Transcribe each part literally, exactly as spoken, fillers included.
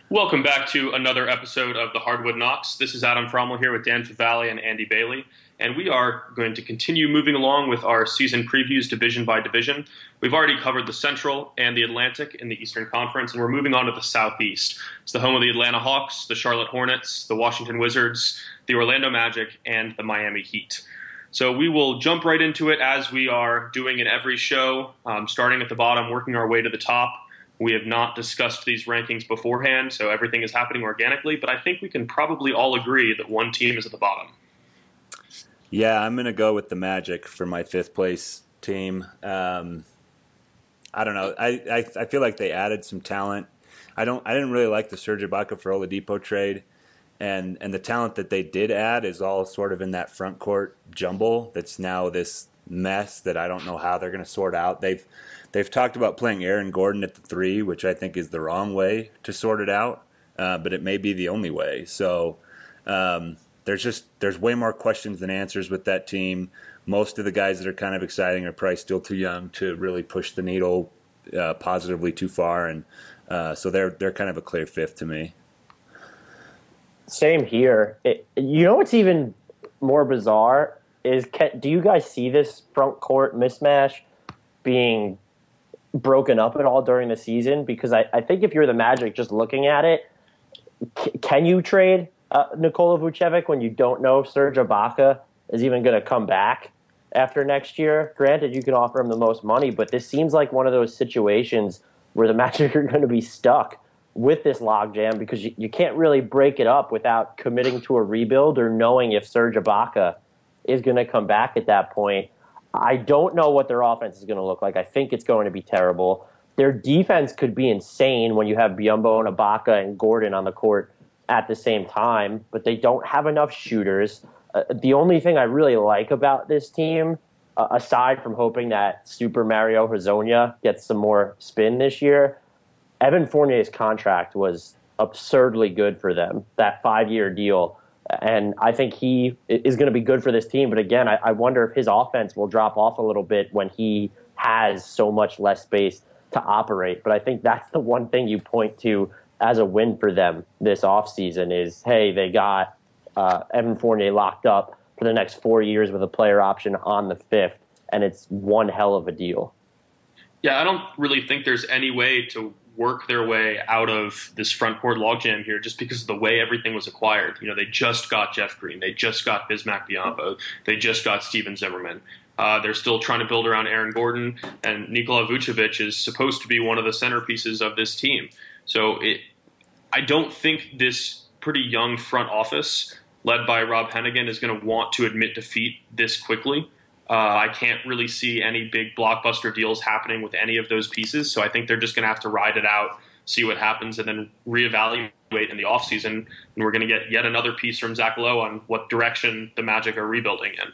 Welcome back to another episode of the Hardwood Knocks. This is Adam Frommel here with Dan Favale and Andy Bailey, and we are going to continue moving along with our season previews division by division. We've already covered the Central and the Atlantic in the Eastern Conference, and we're moving on to the Southeast. It's the home of the Atlanta Hawks, the Charlotte Hornets, the Washington Wizards, the Orlando Magic, and the Miami Heat. So we will jump right into it as we are doing in every show, um, starting at the bottom, working our way to the top. We have not discussed these rankings beforehand, so everything is happening organically, but I think we can probably all agree that one team is at the bottom. Yeah, I'm going to go with the Magic for my fifth place team. Um, I don't know. I, I I feel like they added some talent. I don't. I didn't really like the Serge Ibaka for Oladipo trade, and and the talent that they did add is all sort of in that front court jumble that's now this mess that I don't know how they're going to sort out. They've They've talked about playing Aaron Gordon at the three, which I think is the wrong way to sort it out, uh, but it may be the only way. So um, there's just there's way more questions than answers with that team. Most of the guys that are kind of exciting are probably still too young to really push the needle uh, positively too far, and uh, so they're they're kind of a clear fifth to me. Same here. It, you know what's even more bizarre is can, do you guys see this front court mismatch being broken up at all during the season? Because I, I think if you're the Magic just looking at it, c- can you trade uh, Nikola Vucevic when you don't know if Serge Ibaka is even going to come back after next year? Granted, you can offer him the most money, but this seems like one of those situations where the Magic are going to be stuck with this logjam because you, you can't really break it up without committing to a rebuild or knowing if Serge Ibaka is going to come back at that point. I don't know what their offense is going to look like. I think it's going to be terrible. Their defense could be insane when you have Biyombo and Ibaka and Gordon on the court at the same time, but they don't have enough shooters. Uh, the only thing I really like about this team, uh, aside from hoping that Super Mario Hezonja gets some more spin this year, Evan Fournier's contract was absurdly good for them, that five-year deal. And I think he is going to be good for this team. But again, I, I wonder if his offense will drop off a little bit when he has so much less space to operate. But I think that's the one thing you point to as a win for them this offseason is, hey, they got uh, Evan Fournier locked up for the next four years with a player option on the fifth. And it's one hell of a deal. Yeah, I don't really think there's any way to work their way out of this front court logjam here just because of the way everything was acquired. You know, they just got Jeff Green. They just got Bismack Biyombo. They just got Steven Zimmerman. Uh, they're still trying to build around Aaron Gordon, and Nikola Vucevic is supposed to be one of the centerpieces of this team. So it, I don't think this pretty young front office led by Rob Hennigan is going to want to admit defeat this quickly. Uh, I can't really see any big blockbuster deals happening with any of those pieces, so I think they're just going to have to ride it out, see what happens, and then reevaluate in the offseason. And we're going to get yet another piece from Zach Lowe on what direction the Magic are rebuilding in.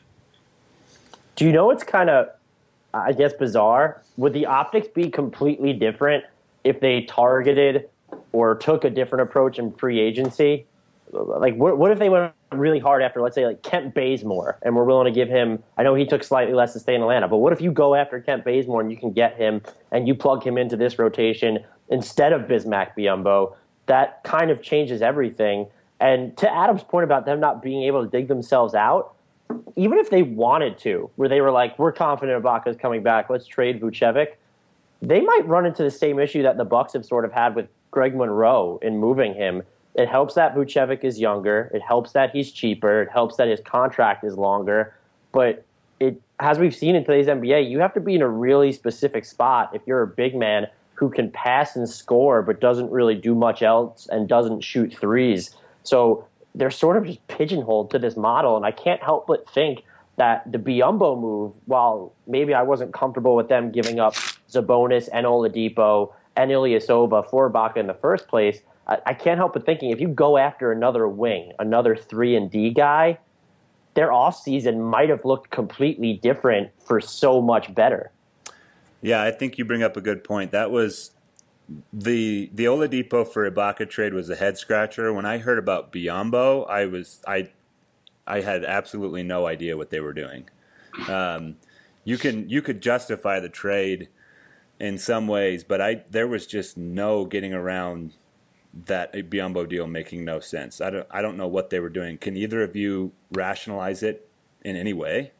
Do you know what's kind of, I guess, bizarre? Would the optics be completely different if they targeted or took a different approach in free agency? Like, what, what if they went really hard after, let's say, like Kent Bazemore, and we're willing to give him, I know he took slightly less to stay in Atlanta, but what if you go after Kent Bazemore and you can get him and you plug him into this rotation instead of Bismack Biyombo? That kind of changes everything. And to Adam's point about them not being able to dig themselves out, even if they wanted to, where they were like, we're confident Ibaka's coming back, let's trade Vucevic, they might run into the same issue that the Bucks have sort of had with Greg Monroe in moving him. It helps that Vucevic is younger. It helps that he's cheaper. It helps that his contract is longer. But it, as we've seen in today's N B A, you have to be in a really specific spot if you're a big man who can pass and score but doesn't really do much else and doesn't shoot threes. So they're sort of just pigeonholed to this model, and I can't help but think that the Biyombo move, while maybe I wasn't comfortable with them giving up Sabonis and Oladipo and Ilyasova for Ibaka in the first place, I can't help but thinking if you go after another wing, another three and D guy, their offseason might have looked completely different for so much better. Yeah, I think you bring up a good point. That was the the Oladipo for Ibaka trade was a head scratcher. When I heard about Biyombo, I was I I had absolutely no idea what they were doing. Um, you can you could justify the trade in some ways, but I there was just no getting around that a Biyombo deal making no sense. I don't I don't know what they were doing. Can either of you rationalize it in any way?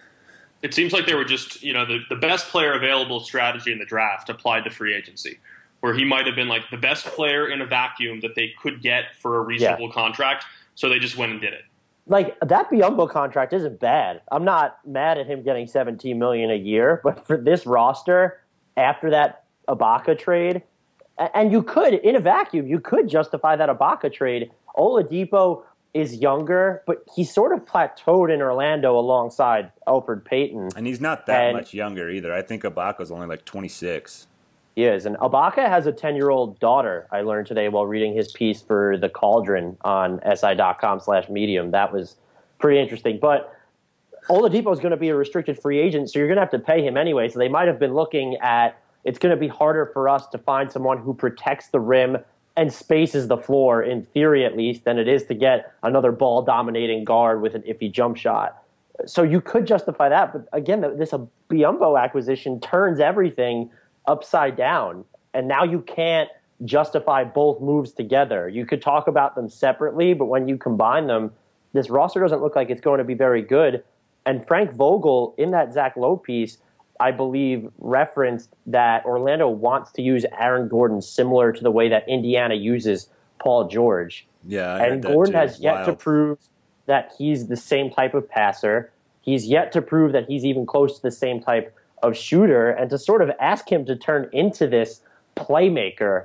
It seems like they were just, you know, the, the best player available strategy in the draft applied to free agency, where he might have been like the best player in a vacuum that they could get for a reasonable yeah. contract. So they just went and did it. Like, that Biyombo contract isn't bad. I'm not mad at him getting seventeen million dollars a year, but for this roster, after that Ibaka trade, and you could, in a vacuum, you could justify that Ibaka trade. Oladipo is younger, but he's sort of plateaued in Orlando alongside Elfrid Payton. And he's not that and much younger either. I think Ibaka's only like twenty-six. He is. And Ibaka has a ten-year-old daughter, I learned today while reading his piece for The Cauldron on si.com slash medium. That was pretty interesting. But Oladipo is going to be a restricted free agent, so you're going to have to pay him anyway. So they might have been looking at, it's going to be harder for us to find someone who protects the rim and spaces the floor, in theory at least, than it is to get another ball-dominating guard with an iffy jump shot. So you could justify that. But again, this Biyombo acquisition turns everything upside down, and now you can't justify both moves together. You could talk about them separately, but when you combine them, this roster doesn't look like it's going to be very good. And Frank Vogel, in that Zach Lowe piece, I believe referenced that Orlando wants to use Aaron Gordon similar to the way that Indiana uses Paul George. Yeah, I and Gordon has yet Wild. to prove that he's the same type of passer. He's yet to prove that he's even close to the same type of shooter, and to sort of ask him to turn into this playmaker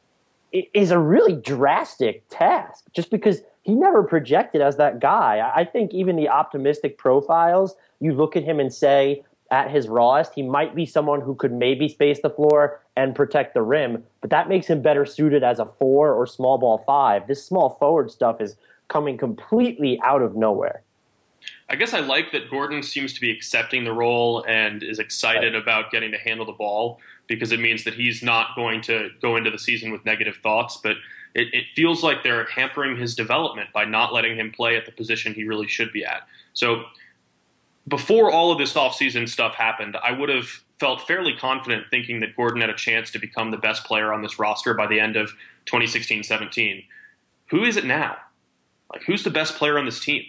is a really drastic task, just because he never projected as that guy. I think even the optimistic profiles, you look at him and say, at his rawest, he might be someone who could maybe space the floor and protect the rim, but that makes him better suited as a four or small ball five. This small forward stuff is coming completely out of nowhere. I guess I like that Gordon seems to be accepting the role and is excited right. about getting to handle the ball, because it means that he's not going to go into the season with negative thoughts. But it, it feels like they're hampering his development by not letting him play at the position he really should be at. So before all of this offseason stuff happened, I would have felt fairly confident thinking that Gordon had a chance to become the best player on this roster by the end of twenty sixteen seventeen. Who is it now? Like, who's the best player on this team?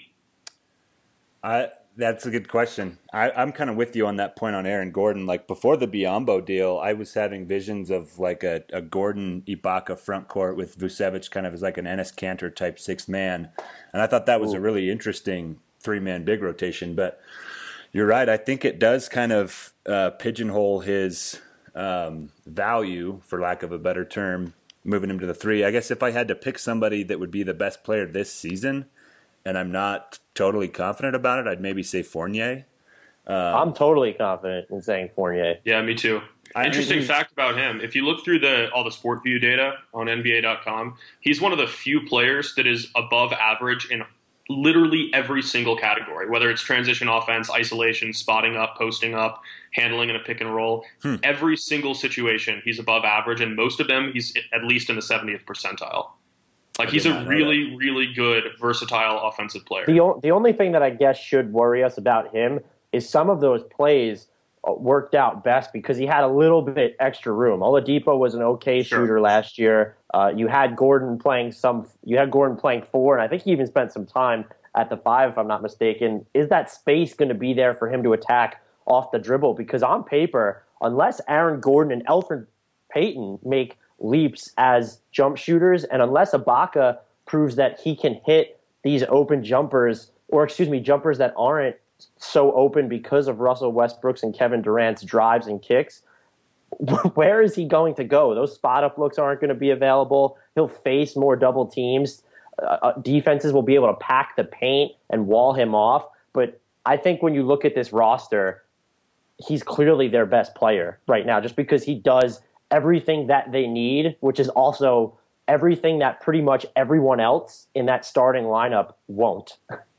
I, that's a good question. I, I'm kind of with you on that point on Aaron Gordon. Like, before the Biyombo deal, I was having visions of like a, a Gordon Ibaka front court with Vucevic kind of as like an Enes Kanter type sixth man. And I thought that was Ooh. a really interesting three-man big rotation. But you're right. I think it does kind of uh, pigeonhole his um, value, for lack of a better term, moving him to the three. I guess if I had to pick somebody that would be the best player this season, and I'm not totally confident about it, I'd maybe say Fournier. Um, I'm totally confident in saying Fournier. Yeah, me too. I, Interesting fact about him, if you look through the all the Sport View data on N B A dot com, he's one of the few players that is above average in literally every single category, whether it's transition offense, isolation, spotting up, posting up, handling in a pick and roll. Hmm. Every single situation, he's above average, and most of them, he's at least in the seventieth percentile. Like, he's a really, really good, versatile offensive player. The, o- the only thing that I guess should worry us about him is some of those plays worked out best because he had a little bit extra room. Oladipo was an okay sure. shooter last year. Uh, you had Gordon playing some. You had Gordon playing four, and I think he even spent some time at the five, if I'm not mistaken. Is that space going to be there for him to attack off the dribble? Because on paper, unless Aaron Gordon and Elfrid Payton make leaps as jump shooters, and unless Ibaka proves that he can hit these open jumpers, or excuse me, jumpers that aren't so open because of Russell Westbrook's and Kevin Durant's drives and kicks, where is he going to go? Those spot-up looks aren't going to be available. He'll face more double teams. Uh, defenses will be able to pack the paint and wall him off. But I think when you look at this roster, he's clearly their best player right now, just because he does everything that they need, which is also everything that pretty much everyone else in that starting lineup won't.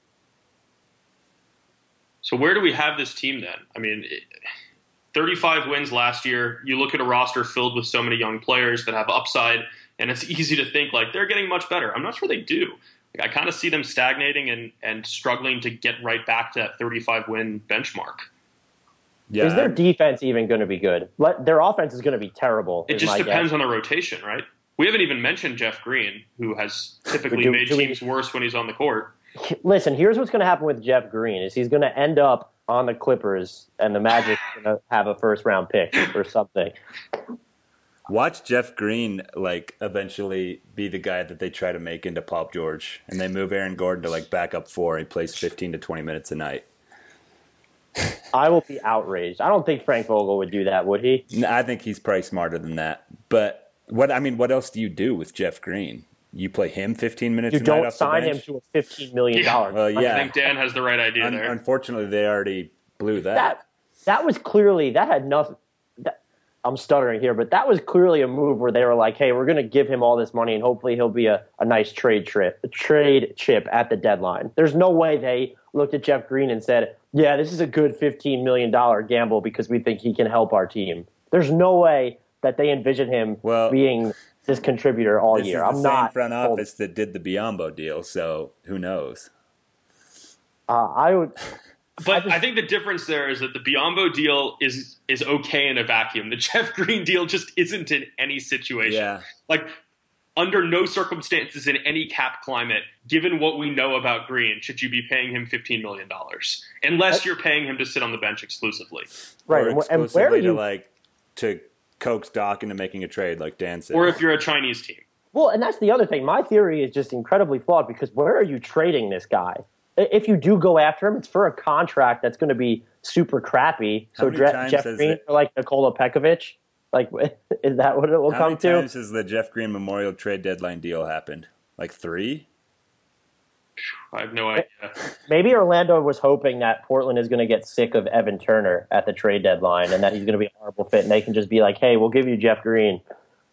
So where do we have this team then? I mean, thirty-five wins last year. You look at a roster filled with so many young players that have upside, and it's easy to think like they're getting much better. I'm not sure they do. Like, I kind of see them stagnating and, and struggling to get right back to that thirty-five win benchmark. Yeah. Is their defense even going to be good? Let, their offense is going to be terrible. It just depends guess. on the rotation, right? We haven't even mentioned Jeff Green, who has typically Do- made do we- teams worse when he's on the court. Listen, here's what's going to happen with Jeff Green: is he's going to end up on the Clippers, and the Magic are going to have a first round pick or something. Watch Jeff Green like eventually be the guy that they try to make into Paul George, and they move Aaron Gordon to like backup four. And he plays fifteen to twenty minutes a night. I will be outraged. I don't think Frank Vogel would do that, would he? No, I think he's probably smarter than that. But what I mean, what else do you do with Jeff Green? You play him fifteen minutes. You a night don't off the sign him bench? to a fifteen million dollars. Well, yeah. I think Dan has the right idea Un- there. Unfortunately, they already blew that. That that was clearly that had nothing. That, I'm stuttering here, but that was clearly a move where they were like, "Hey, we're going to give him all this money, and hopefully he'll be a, a nice trade trip, a trade chip at the deadline." There's no way they looked at Jeff Green and said, "Yeah, this is a good fifteen million dollars gamble because we think he can help our team." There's no way that they envision him Well, being this contributor all This year. is the I'm same not front told- office that did the Biombo deal, so who knows? Uh, I would. But I just- I think the difference there is that the Biombo deal is is okay in a vacuum. The Jeff Green deal just isn't in any situation. Yeah. Like, under no circumstances in any cap climate, given what we know about Green, should you be paying him fifteen million dollars. Unless you're paying him to sit on the bench exclusively. Right, Or and wh- and exclusively where are to you? like to coax Doc into making a trade, like Dan said. Or if you're a Chinese team. Well, and that's the other thing. My theory is just incredibly flawed because where are you trading this guy? I- If you do go after him, it's for a contract that's going to be super crappy. How So many Dre- times Jeff has Green it- for like Nikola Pekovic? Like, is that what it will How come many to? times has the Jeff Green Memorial trade deadline deal happened? Like three? I have no idea. Maybe Orlando was hoping that Portland is going to get sick of Evan Turner at the trade deadline and that he's going to be a horrible fit, and they can just be like, "Hey, we'll give you Jeff Green."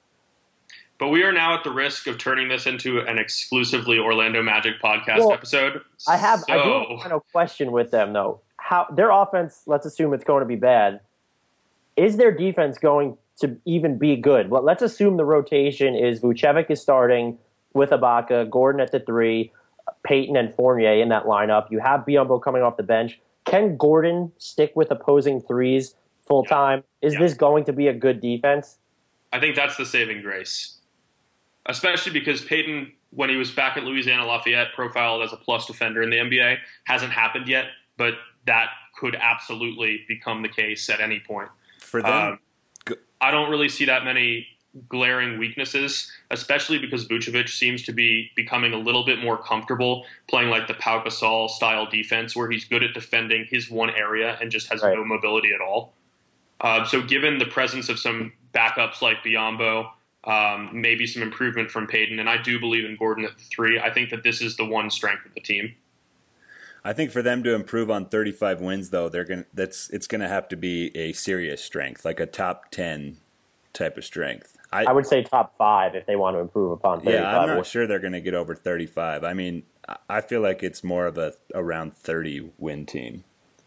But we are now at the risk of turning this into an exclusively Orlando Magic podcast Well, episode. I have so, I do have a final question with them though. How their offense? Let's assume it's going to be bad. Is their defense going to even be good? Well, let's assume the rotation is Vucevic is starting with Ibaka, Gordon at the three, Peyton and Fournier in that lineup. You have Biyombo coming off the bench. Can Gordon stick with opposing threes full time? Is Yeah. this going to be a good defense? I think that's the saving grace. Especially because Peyton, when he was back at Louisiana Lafayette, profiled as a plus defender in the N B A, hasn't happened yet, but that could absolutely become the case at any point. For them, Um, go- I don't really see that many glaring weaknesses, especially because Vucevic seems to be becoming a little bit more comfortable playing like the Pau Gasol style defense, where he's good at defending his one area and just has Right. no mobility at all. Uh, so given the presence of some backups like Biyombo, um, maybe some improvement from Peyton, and I do believe in Gordon at the three, I think that this is the one strength of the team. I think for them to improve on thirty-five wins, though, they're gonna that's it's gonna have to be a serious strength, like a top ten type of strength. I, I would say top five if they want to improve upon thirty-five. yeah, I'm not wins. sure they're gonna get over thirty-five. I mean, I- I feel like it's more of a around thirty win team.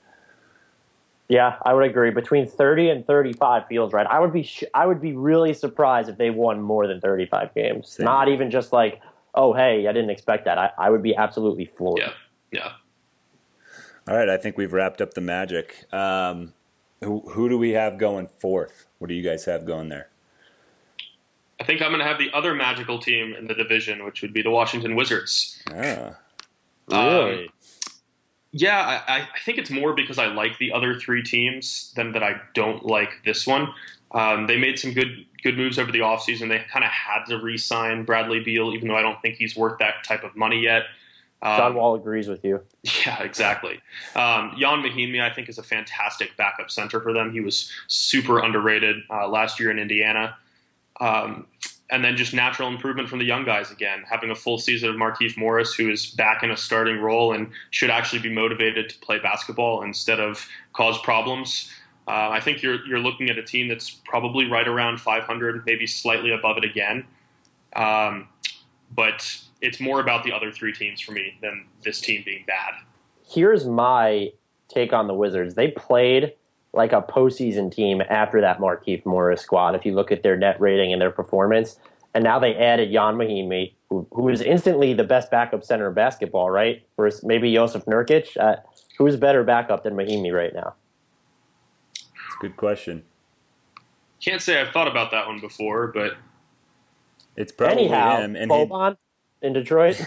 Yeah, I would agree. Between thirty and thirty-five feels right. I would be sh- I would be really surprised if they won more than thirty-five games. Same. Not even just like, oh, hey, I didn't expect that. I, I would be absolutely floored. Yeah, yeah. All right, I think we've wrapped up the Magic. Um, who who do we have going fourth? What do you guys have going there? I think I'm going to have the other magical team in the division, which would be the Washington Wizards. Ah, Really? Um, yeah, I, I think it's more because I like the other three teams than that I don't like this one. Um, they made some good good moves over the offseason. They kind of had to re-sign Bradley Beal, even though I don't think he's worth that type of money yet. Um, John Wall agrees with you. Yeah, exactly. Um, Jan Mahimi, I think, is a fantastic backup center for them. He was super underrated uh, last year in Indiana. Um, and then just natural improvement from the young guys again, having a full season of Markieff Morris, who is back in a starting role and should actually be motivated to play basketball instead of cause problems. Uh, I think you're you're looking at a team that's probably right around five hundred, maybe slightly above it again. Um, but it's more about the other three teams for me than this team being bad. Here's my take on the Wizards. They played like a postseason team after that Markieff Morris squad, if you look at their net rating and their performance. And now they added Jan Mahimi, who, who is instantly the best backup center in basketball, right? Versus maybe Josef Nurkic. Uh, who's better backup than Mahimi right now? good question. Can't say I've thought about that one before, but It's probably Anyhow, him. And Boban in Detroit.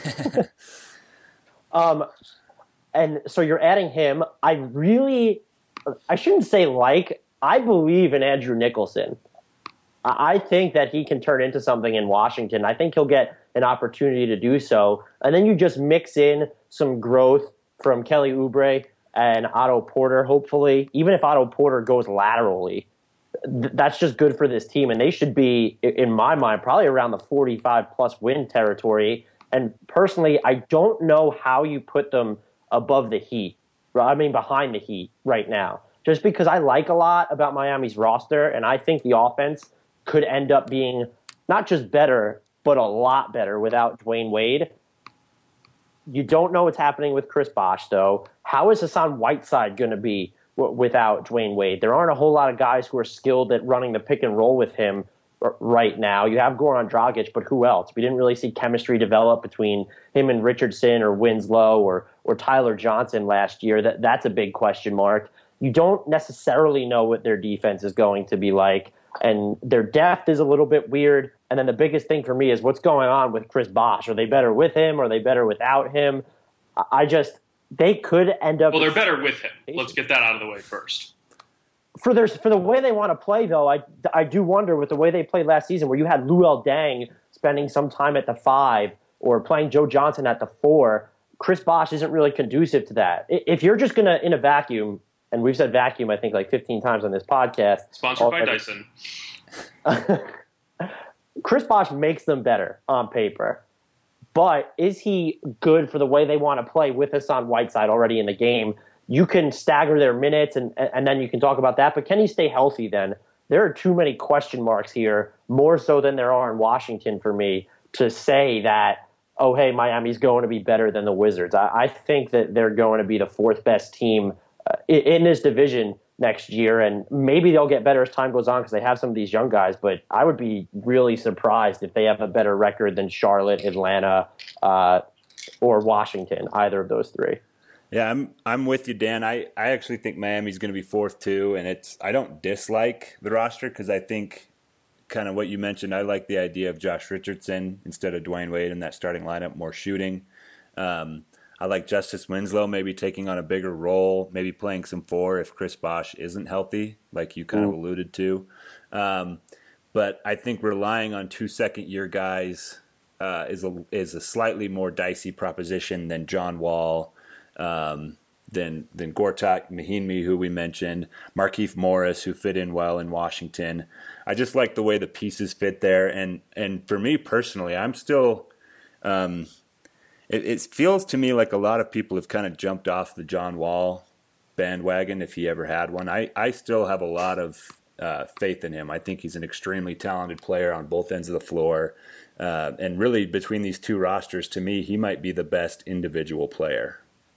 um, and so you're adding him. I really, I shouldn't say like, I believe in Andrew Nicholson. I think that he can turn into something in Washington. I think he'll get an opportunity to do so. And then you just mix in some growth from Kelly Oubre and Otto Porter, hopefully. Even if Otto Porter goes laterally, th- that's just good for this team. And they should be, in my mind, probably around the forty-five plus win territory. And personally, I don't know how you put them above the Heat. I mean, behind the Heat right now. Just because I like a lot about Miami's roster, and I think the offense could end up being not just better, but a lot better without Dwayne Wade. You don't know what's happening with Chris Bosh, though. How is Hassan Whiteside going to be w- without Dwayne Wade? There aren't a whole lot of guys who are skilled at running the pick and roll with him r- right now. You have Goran Dragic, but who else? We didn't really see chemistry develop between him and Richardson or Winslow or or Tyler Johnson last year. That That's a big question mark. You don't necessarily know what their defense is going to be like. And their depth is a little bit weird. And then the biggest thing for me is what's going on with Chris Bosh. Are they better with him? Are they better without him? I just, they could end up. Well, they're better with him. Let's get that out of the way first. For their, for the way they want to play, though, I, I do wonder with the way they played last season, where you had Luol Deng spending some time at the five or playing Joe Johnson at the four. Chris Bosh isn't really conducive to that. If you're just going to, in a vacuum, and we've said vacuum, I think, like fifteen times on this podcast. Sponsored by Dyson. Chris Bosh makes them better on paper. But is he good for the way they want to play with Hassan Whiteside already in the game? You can stagger their minutes, and, and then you can talk about that. But can he stay healthy then? There are too many question marks here, more so than there are in Washington for me, to say that, oh, hey, Miami's going to be better than the Wizards. I, I think that they're going to be the fourth best team Uh, in this division next year, and maybe they'll get better as time goes on because they have some of these young guys, but I would be really surprised if they have a better record than Charlotte, Atlanta, uh, or Washington, either of those three. Yeah, I'm I'm with you, Dan. I, I actually think Miami's going to be fourth too, and it's I don't dislike the roster because I think kind of what you mentioned. I like the idea of Josh Richardson instead of Dwayne Wade in that starting lineup, more shooting. Um, I like Justice Winslow maybe taking on a bigger role, maybe playing some four if Chris Bosh isn't healthy, like you kind mm. of alluded to. Um, but I think relying on two second-year guys uh, is a is a slightly more dicey proposition than John Wall, um, than than Gortat Mahinmi, who we mentioned, Markieff Morris, who fit in well in Washington. I just like the way the pieces fit there, and and for me personally, I'm still. Um, It, it feels to me like a lot of people have kind of jumped off the John Wall bandwagon, if he ever had one. I, I still have a lot of uh, faith in him. I think he's an extremely talented player on both ends of the floor. Uh, and really, between these two rosters, to me, he might be the best individual player.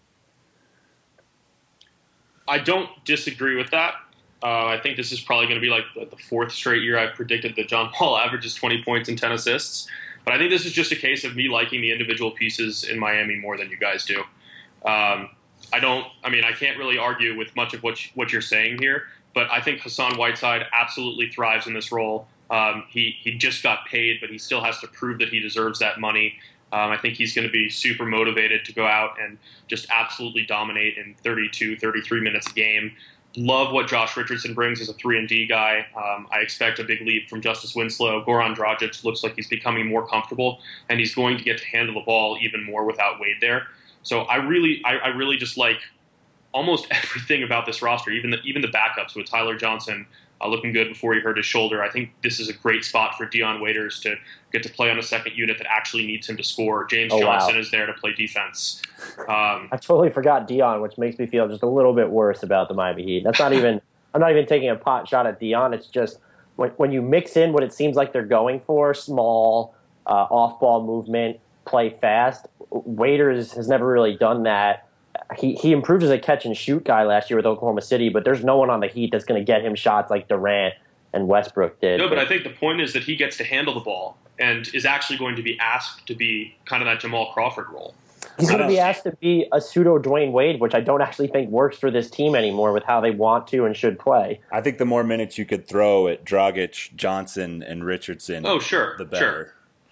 I don't disagree with that. Uh, I think this is probably going to be like the, the fourth straight year I've predicted that John Wall averages twenty points and ten assists. But I think this is just a case of me liking the individual pieces in Miami more than you guys do. Um, I don't. I mean, I can't really argue with much of what you, what you're saying here. But I think Hassan Whiteside absolutely thrives in this role. Um, he he just got paid, but he still has to prove that he deserves that money. Um, I think he's going to be super motivated to go out and just absolutely dominate in thirty-two, thirty-three minutes a game. Love what Josh Richardson brings as a three and D guy. Um, I expect a big leap from Justice Winslow. Goran Dragic looks like he's becoming more comfortable, and he's going to get to handle the ball even more without Wade there. So I really, I, I really just like almost everything about this roster, even the, even the backups with Tyler Johnson uh, looking good before he hurt his shoulder. I think this is a great spot for Dion Waiters to get to play on a second unit that actually needs him to score. James oh, Johnson wow. is there to play defense. Um, I totally forgot Dion, which makes me feel just a little bit worse about the Miami Heat. That's not even – I'm not even taking a pot shot at Dion. It's just when, when you mix in what it seems like they're going for, small, uh, off-ball movement, play fast, Waiters has never really done that. He he improved as a catch-and-shoot guy last year with Oklahoma City, but there's no one on the Heat that's going to get him shots like Durant and Westbrook did. No, but I think the point is that he gets to handle the ball and is actually going to be asked to be kind of that Jamal Crawford role. He's going to be asked to be a pseudo Dwayne Wade, which I don't actually think works for this team anymore with how they want to and should play. I think the more minutes you could throw at Dragic, Johnson, and Richardson, oh sure, the better. Sure.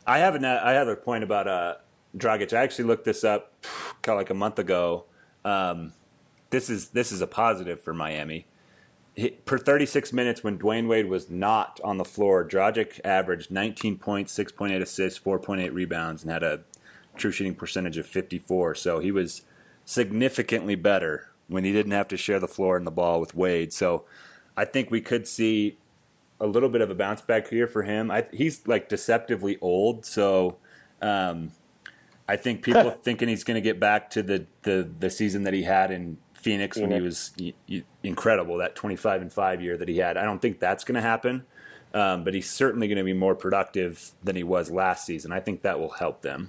I have an, I have a point about uh, Dragic. I actually looked this up kind of like a month ago. Um, this is this is a positive for Miami. He, per thirty-six minutes when Dwayne Wade was not on the floor, Dragic averaged nineteen points, six point eight assists, four point eight rebounds, and had a true shooting percentage of fifty-four. So he was significantly better when he didn't have to share the floor and the ball with Wade. So I think we could see a little bit of a bounce back here for him. I, he's like deceptively old, so um, I think people thinking he's going to get back to the, the, the season that he had in Phoenix, Phoenix. when he was y- y- incredible, that twenty-five and five year that he had. I don't think that's going to happen, um, but he's certainly going to be more productive than he was last season. I think that will help them.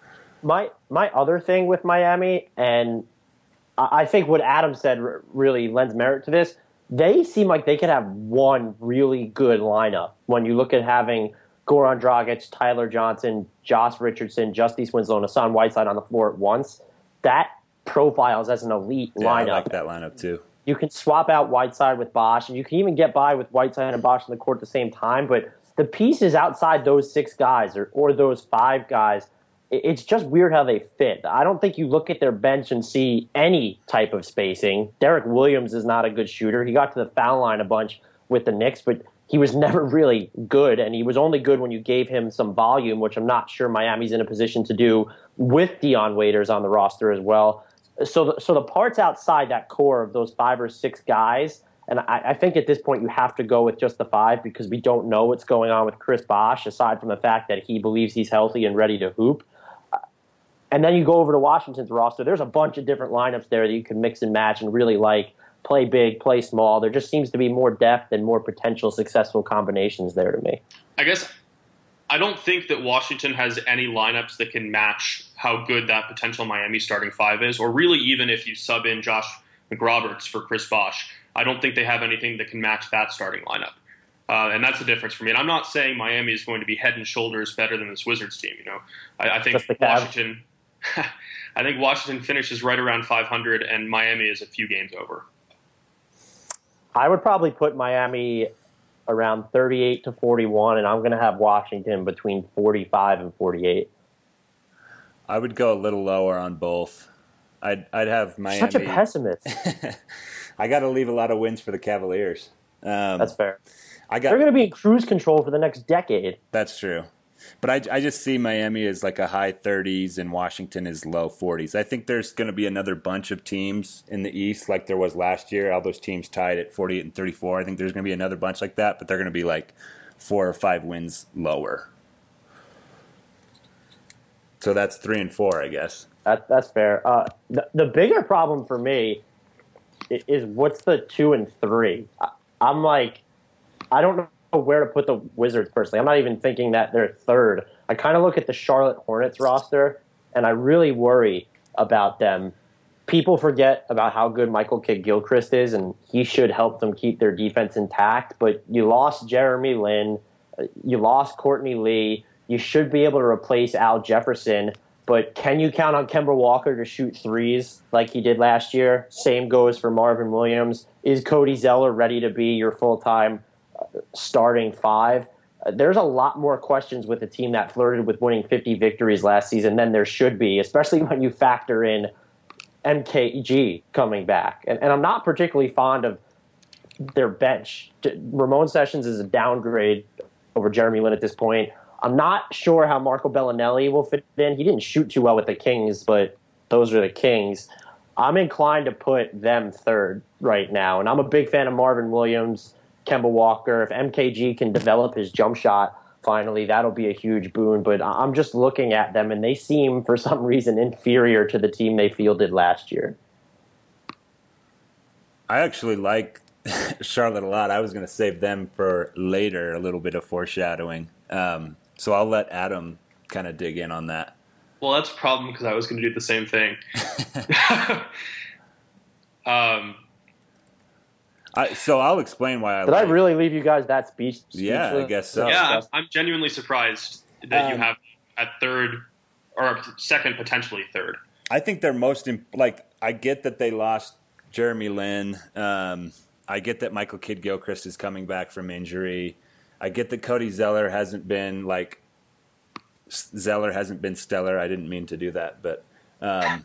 My my other thing with Miami, and I think what Adam said really lends merit to this, they seem like they could have one really good lineup when you look at having Goran Dragic, Tyler Johnson, Josh Richardson, Justice Winslow, and Hassan Whiteside on the floor at once. That profiles as an elite yeah, lineup. I like that lineup too. You can swap out Whiteside with Bosh, and you can even get by with Whiteside and Bosh on the court at the same time. But the pieces outside those six guys or, or those five guys, it's just weird how they fit. I don't think you look at their bench and see any type of spacing. Derek Williams is not a good shooter. He got to the foul line a bunch with the Knicks, but he was never really good, and he was only good when you gave him some volume, which I'm not sure Miami's in a position to do with Dion Waiters on the roster as well. So the, so the parts outside that core of those five or six guys, and I, I think at this point you have to go with just the five because we don't know what's going on with Chris Bosh, aside from the fact that he believes he's healthy and ready to hoop. And then you go over to Washington's roster. There's a bunch of different lineups there that you can mix and match and really like. Play big, play small. There just seems to be more depth and more potential successful combinations there to me. I guess I don't think that Washington has any lineups that can match how good that potential Miami starting five is, or really even if you sub in Josh McRoberts for Chris Bosh. I don't think they have anything that can match that starting lineup. Uh, and that's the difference for me. And I'm not saying Miami is going to be head and shoulders better than this Wizards team. You know, I, I think Washington I think Washington finishes right around five hundred and Miami is a few games over. I would probably put Miami around thirty-eight to forty-one, and I'm going to have Washington between forty-five and forty-eight. I would go a little lower on both. I'd I'd have Miami. Such a pessimist. I got to leave a lot of wins for the Cavaliers. Um, That's fair. I got. They're going to be in cruise control for the next decade. That's true. But I, I just see Miami as like a high thirties and Washington is low forties. I think there's going to be another bunch of teams in the East like there was last year. All those teams tied at forty-eight and thirty-four. I think there's going to be another bunch like that, but they're going to be like four or five wins lower. So that's three and four, I guess. That, that's fair. Uh, the, the bigger problem for me is, is what's the two and three? I, I'm like, I don't know where to put the Wizards personally. I'm not even thinking that they're third. I kind of look at the Charlotte Hornets roster, and I really worry about them. People forget about how good Michael Kidd-Gilchrist is, and he should help them keep their defense intact. But you lost Jeremy Lin. You lost Courtney Lee. You should be able to replace Al Jefferson. But can you count on Kemba Walker to shoot threes like he did last year? Same goes for Marvin Williams. Is Cody Zeller ready to be your full-time starting five? Uh, there's a lot more questions with a team that flirted with winning fifty victories last season than there should be, especially when you factor in M K G coming back. And, and I'm not particularly fond of their bench. Ramon Sessions is a downgrade over Jeremy Lin at this point. I'm not sure how Marco Bellinelli will fit in. He didn't shoot too well with the Kings, but those are the Kings. I'm inclined to put them third right now, and I'm a big fan of Marvin Williams, Kemba Walker. If M K G can develop his jump shot, finally, that'll be a huge boon. But I'm just looking at them, and they seem, for some reason, inferior to the team they fielded last year. I actually like Charlotte a lot. I was going to save them for later, a little bit of foreshadowing. Um, so I'll let Adam kind of dig in on that. Well, that's a problem because I was going to do the same thing. um. I, so I'll explain why I Did like. I really leave you guys that speech? Yeah, I guess so. Yeah, I'm genuinely surprised that Um, you have at third or second, potentially third. I think they're most imp- like. I get that they lost Jeremy Lin. Um, I get that Michael Kidd-Gilchrist is coming back from injury. I get that Cody Zeller hasn't been like Zeller hasn't been stellar. I didn't mean to do that, but um,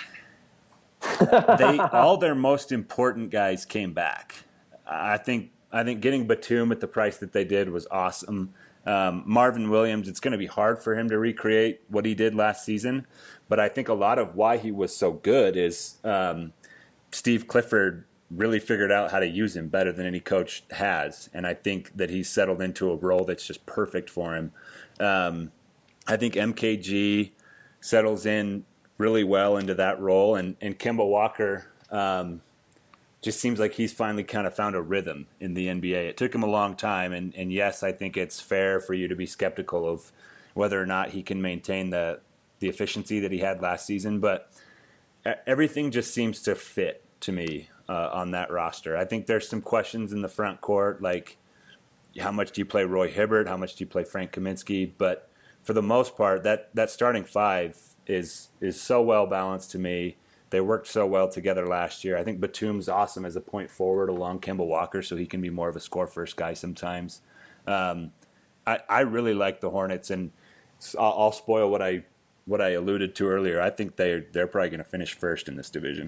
they all their most important guys came back. I think I think getting Batum at the price that they did was awesome. Um, Marvin Williams, it's going to be hard for him to recreate what he did last season, but I think a lot of why he was so good is um, Steve Clifford really figured out how to use him better than any coach has, and I think that he's settled into a role that's just perfect for him. Um, I think M K G settles in really well into that role, and, and Kemba Walker um, just seems like he's finally kind of found a rhythm in the N B A. It took him a long time, and, and yes, I think it's fair for you to be skeptical of whether or not he can maintain the the efficiency that he had last season, but everything just seems to fit to me uh, on that roster. I think there's some questions in the front court, like how much do you play Roy Hibbert, how much do you play Frank Kaminsky, but for the most part, that, that starting five is is so well balanced to me. They worked so well together last year. I think Batum's awesome as a point forward along Kemba Walker, so he can be more of a score-first guy sometimes. Um, I, I really like the Hornets, and I'll, I'll spoil what I what I alluded to earlier. I think they're, they're probably going to finish first in this division.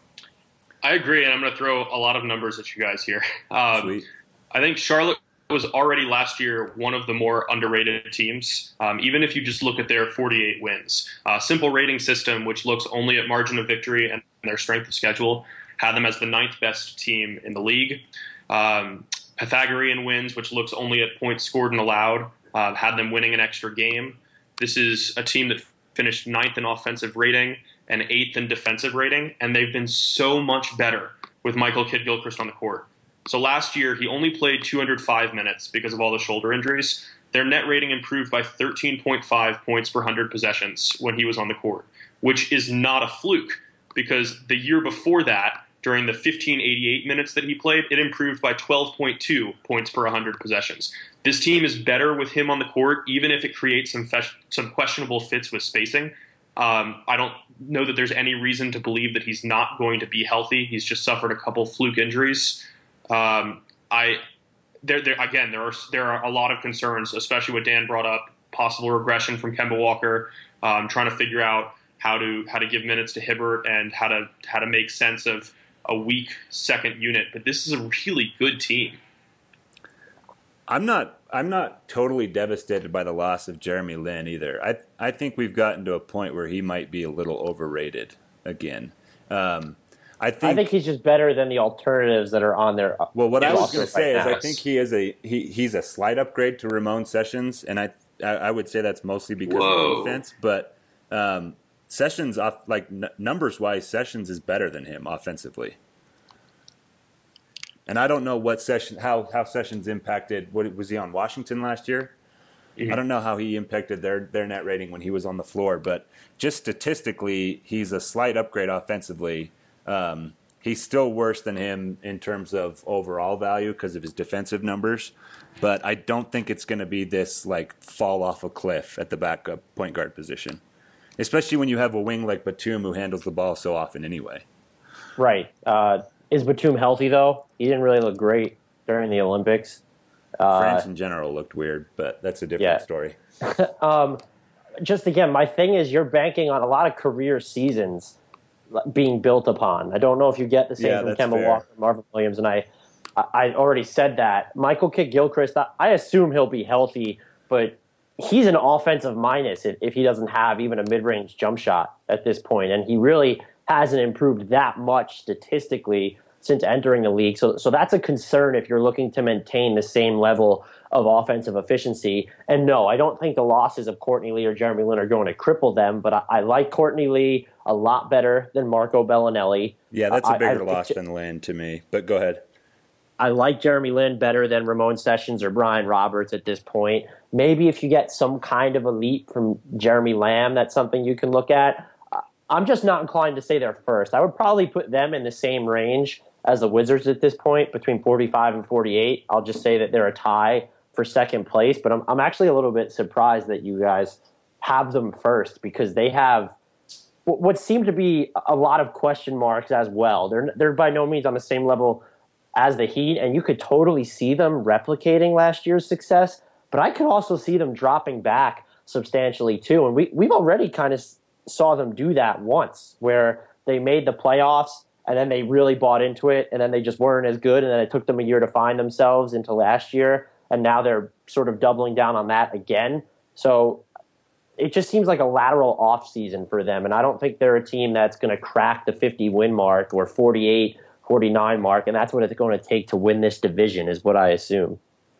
I agree, and I'm going to throw a lot of numbers at you guys here. Um, Sweet. I think Charlotte was already last year one of the more underrated teams, um, even if you just look at their forty-eight wins. Uh, simple rating system, which looks only at margin of victory and their strength of schedule, had them as the ninth best team in the league. Um, Pythagorean wins, which looks only at points scored and allowed, uh, had them winning an extra game. This is a team that finished ninth in offensive rating and eighth in defensive rating, and they've been so much better with Michael Kidd-Gilchrist on the court. So last year, he only played two hundred five minutes because of all the shoulder injuries. Their net rating improved by thirteen point five points per one hundred possessions when he was on the court, which is not a fluke because the year before that, during the fifteen eighty-eight minutes that he played, it improved by twelve point two points per one hundred possessions. This team is better with him on the court, even if it creates some fesh- some questionable fits with spacing. Um, I don't know that there's any reason to believe that he's not going to be healthy. He's just suffered a couple fluke injuries. Um, I there, there again there are there are a lot of concerns, especially what Dan brought up, possible regression from Kemba Walker, um, trying to figure out how to how to give minutes to Hibbert and how to how to make sense of a weak second unit. But this is a really good team. I'm not I'm not totally devastated by the loss of Jeremy Lin either. I I think we've gotten to a point where he might be a little overrated again. Um, I think, I think he's just better than the alternatives that are on there. Well, what I was going right to say now. is I think he is a he, he's a slight upgrade to Ramon Sessions, and I I, I would say that's mostly because Whoa. of defense. But um, Sessions, off like n- numbers wise, Sessions is better than him offensively. And I don't know what Session how how Sessions impacted. What was he on Washington last year? Mm-hmm. I don't know how he impacted their their net rating when he was on the floor, but just statistically, he's a slight upgrade offensively. Um, he's still worse than him in terms of overall value because of his defensive numbers, but I don't think it's going to be this like fall off a cliff at the backup point guard position, especially when you have a wing like Batum who handles the ball so often anyway. Right. Uh, is Batum healthy though? He didn't really look great during the Olympics. Uh, France in general looked weird, but that's a different yeah. story. um, just again, my thing is you're banking on a lot of career seasons being built upon. I don't know if you get the same Yeah, from that's Kemba fair. Walker, Marvin Williams, and I, I already said that. Michael Kidd-Gilchrist, I, I assume he'll be healthy, but he's an offensive minus if, if he doesn't have even a mid-range jump shot at this point, and he really hasn't improved that much statistically since entering the league. So, so that's a concern if you're looking to maintain the same level of offensive efficiency. And no, I don't think the losses of Courtney Lee or Jeremy Lin are going to cripple them, but I, I like Courtney Lee a lot better than Marco Bellinelli. Yeah, that's a bigger I, I, loss than Lin to me, but go ahead. I like Jeremy Lin better than Ramon Sessions or Brian Roberts at this point. Maybe if you get some kind of a leap from Jeremy Lamb, that's something you can look at. I'm just not inclined to say they're first. I would probably put them in the same range as the Wizards at this point, between forty-five and forty-eight. I'll just say that they're a tie for second place, but I'm, I'm actually a little bit surprised that you guys have them first because they have what seem to be a lot of question marks as well. They're they're by no means on the same level as the Heat, and you could totally see them replicating last year's success, but I could also see them dropping back substantially too. And we, we've already kind of saw them do that once, where they made the playoffs and then they really bought into it, and then they just weren't as good, and then it took them a year to find themselves into last year, and now they're sort of doubling down on that again. So it just seems like a lateral off season for them, and I don't think they're a team that's going to crack the fifty-win mark or forty-eight, forty-nine mark, and that's what it's going to take to win this division is what I assume.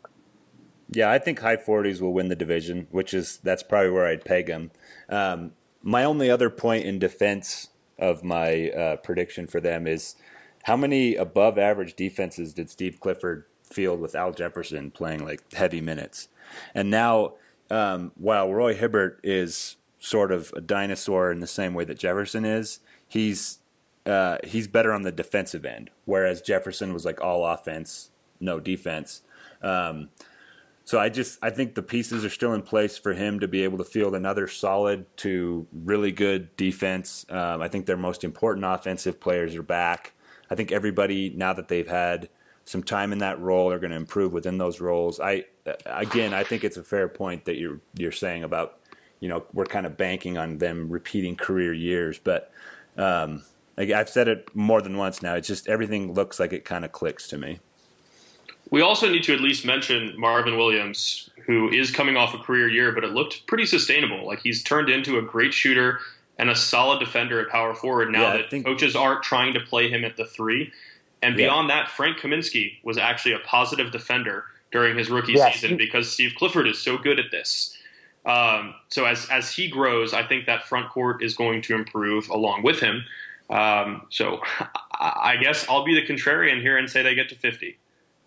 Yeah, I think high forties will win the division, which is that's probably where I'd peg them. Um, my only other point in defense of my uh, prediction for them is how many above average defenses did Steve Clifford field with Al Jefferson playing like heavy minutes? And now, um, while Roy Hibbert is sort of a dinosaur in the same way that Jefferson is, he's uh, he's better on the defensive end, whereas Jefferson was like all offense, no defense. Um, So I just I think the pieces are still in place for him to be able to field another solid to really good defense. Um, I think their most important offensive players are back. I think everybody, now that they've had some time in that role, are going to improve within those roles. I again, I think it's a fair point that you're you're saying about, you know, we're kind of banking on them repeating career years. But um, I've said it more than once now. It's just everything looks like it kind of clicks to me. We also need to at least mention Marvin Williams, who is coming off a career year, but it looked pretty sustainable. Like, he's turned into a great shooter and a solid defender at power forward now yeah, that think, coaches aren't trying to play him at the three. And yeah. beyond that, Frank Kaminsky was actually a positive defender during his rookie yes. season because Steve Clifford is so good at this. Um, so as as he grows, I think that front court is going to improve along with him. Um, so I guess I'll be the contrarian here and say they get to fifty.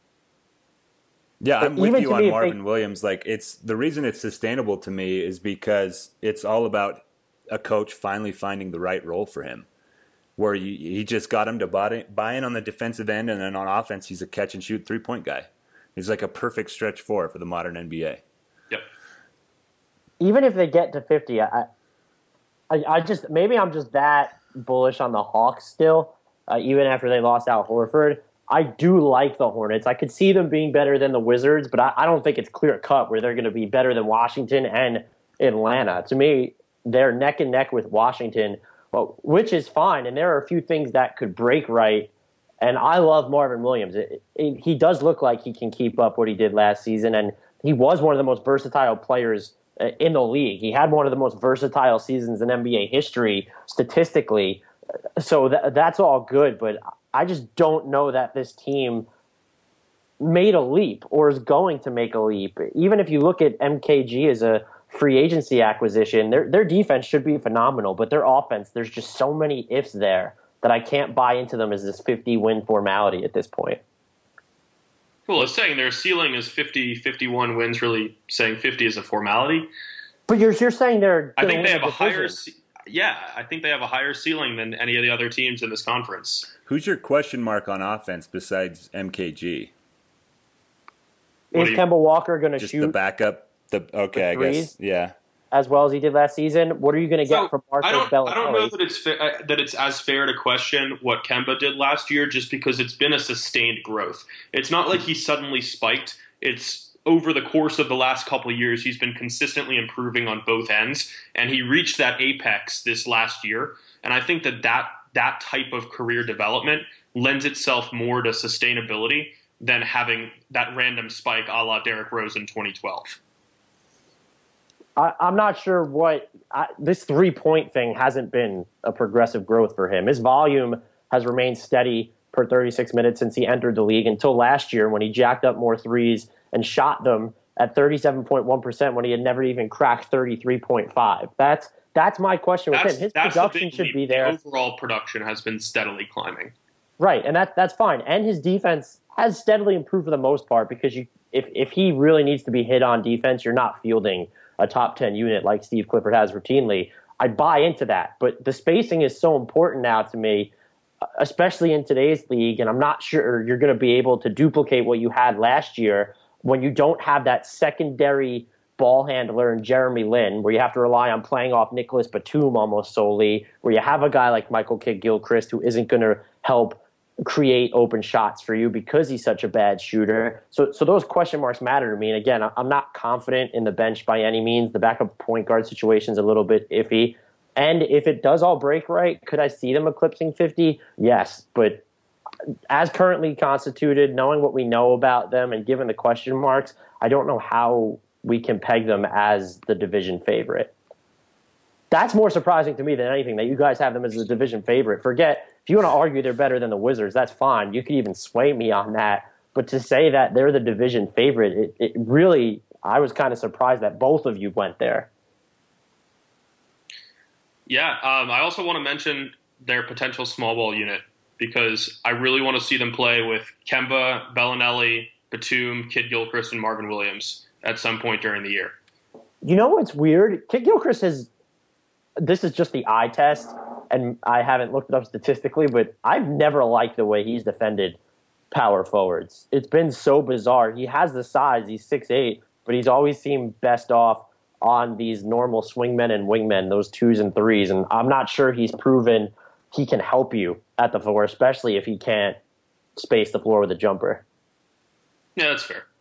Yeah, I'm with Even you to on me, Marvin think, Williams. Like, it's the reason it's sustainable to me is because it's all about a coach finally finding the right role for him, where you, he just got him to buy, buy in on the defensive end, and then on offense, he's a catch and shoot three point guy. He's like a perfect stretch four for the modern N B A. Yep. Even if they get to fifty, I, I, I just maybe I'm just that bullish on the Hawks still, uh, even after they lost Al Horford. I do like the Hornets. I could see them being better than the Wizards, but I, I don't think it's clear cut where they're going to be better than Washington and Atlanta. To me, they're neck and neck with Washington, well, which is fine. And there are a few things that could break right. And I love Marvin Williams. It, it, he does look like he can keep up what he did last season, and he was one of the most versatile players in the league. He had one of the most versatile seasons in N B A history statistically. So th- that's all good, but I just don't know that this team made a leap or is going to make a leap. Even if you look at M K G as a free agency acquisition, their their defense should be phenomenal, but their offense, there's just so many ifs there that I can't buy into them as this fifty-win formality at this point. Well, it's saying their ceiling is fifty, fifty-one wins, really saying fifty is a formality. But you're, you're saying they're I think they have a higher Yeah, I think they have a higher ceiling than any of the other teams in this conference. Who's your question mark on offense besides M K G? Is Kemba Walker going to Just shoot the backup? The okay, the I guess, yeah. as well as he did last season? What are you going to get So, from Marcus I don't, Bellinelli? I don't know that it's fa- uh, that it's as fair to question what Kemba did last year, just because it's been a sustained growth. It's not like he suddenly spiked. It's over the course of the last couple of years, he's been consistently improving on both ends, and he reached that apex this last year. And I think that that, that type of career development lends itself more to sustainability than having that random spike a la Derrick Rose in twenty twelve. I, I'm not sure what I, this three-point thing hasn't been a progressive growth for him. His volume has remained steady per thirty-six minutes since he entered the league until last year when he jacked up more threes and shot them at thirty-seven point one percent when he had never even cracked thirty-three point five. That's that's my question with That's, him. His that's production the should leap. be there. The overall production has been steadily climbing. Right, and that that's fine. And his defense has steadily improved for the most part because you if, if he really needs to be hit on defense, you're not fielding a top ten unit like Steve Clifford has routinely. I buy into that. But the spacing is so important now to me, especially in today's league, and I'm not sure you're going to be able to duplicate what you had last year when you don't have that secondary ball handler in Jeremy Lin, where you have to rely on playing off Nicholas Batum almost solely, where you have a guy like Michael Kidd-Gilchrist who isn't going to help create open shots for you because he's such a bad shooter. So so those question marks matter to me. And again, I'm not confident in the bench by any means. The backup point guard situation is a little bit iffy. And if it does all break right, could I see them eclipsing fifty? Yes. But as currently constituted, knowing what we know about them and given the question marks, I don't know how we can peg them as the division favorite. That's more surprising to me than anything, that you guys have them as the division favorite. Forget, if you want to argue they're better than the Wizards, that's fine. You could even sway me on that. But to say that they're the division favorite, it, it really, I was kind of surprised that both of you went there. Yeah, um, I also want to mention their potential small ball unit, because I really want to see them play with Kemba, Bellinelli, Batum, Kid Gilchrist, and Marvin Williams at some point during the year. You know what's weird? Kid Gilchrist has, this is just the eye test, and I haven't looked it up statistically, but I've never liked the way he's defended power forwards. It's been so bizarre. He has the size, he's six eight, but he's always seemed best off on these normal swingmen and wingmen, those twos and threes, and I'm not sure he's proven he can help you at the floor, especially if he can't space the floor with a jumper. Yeah, that's fair.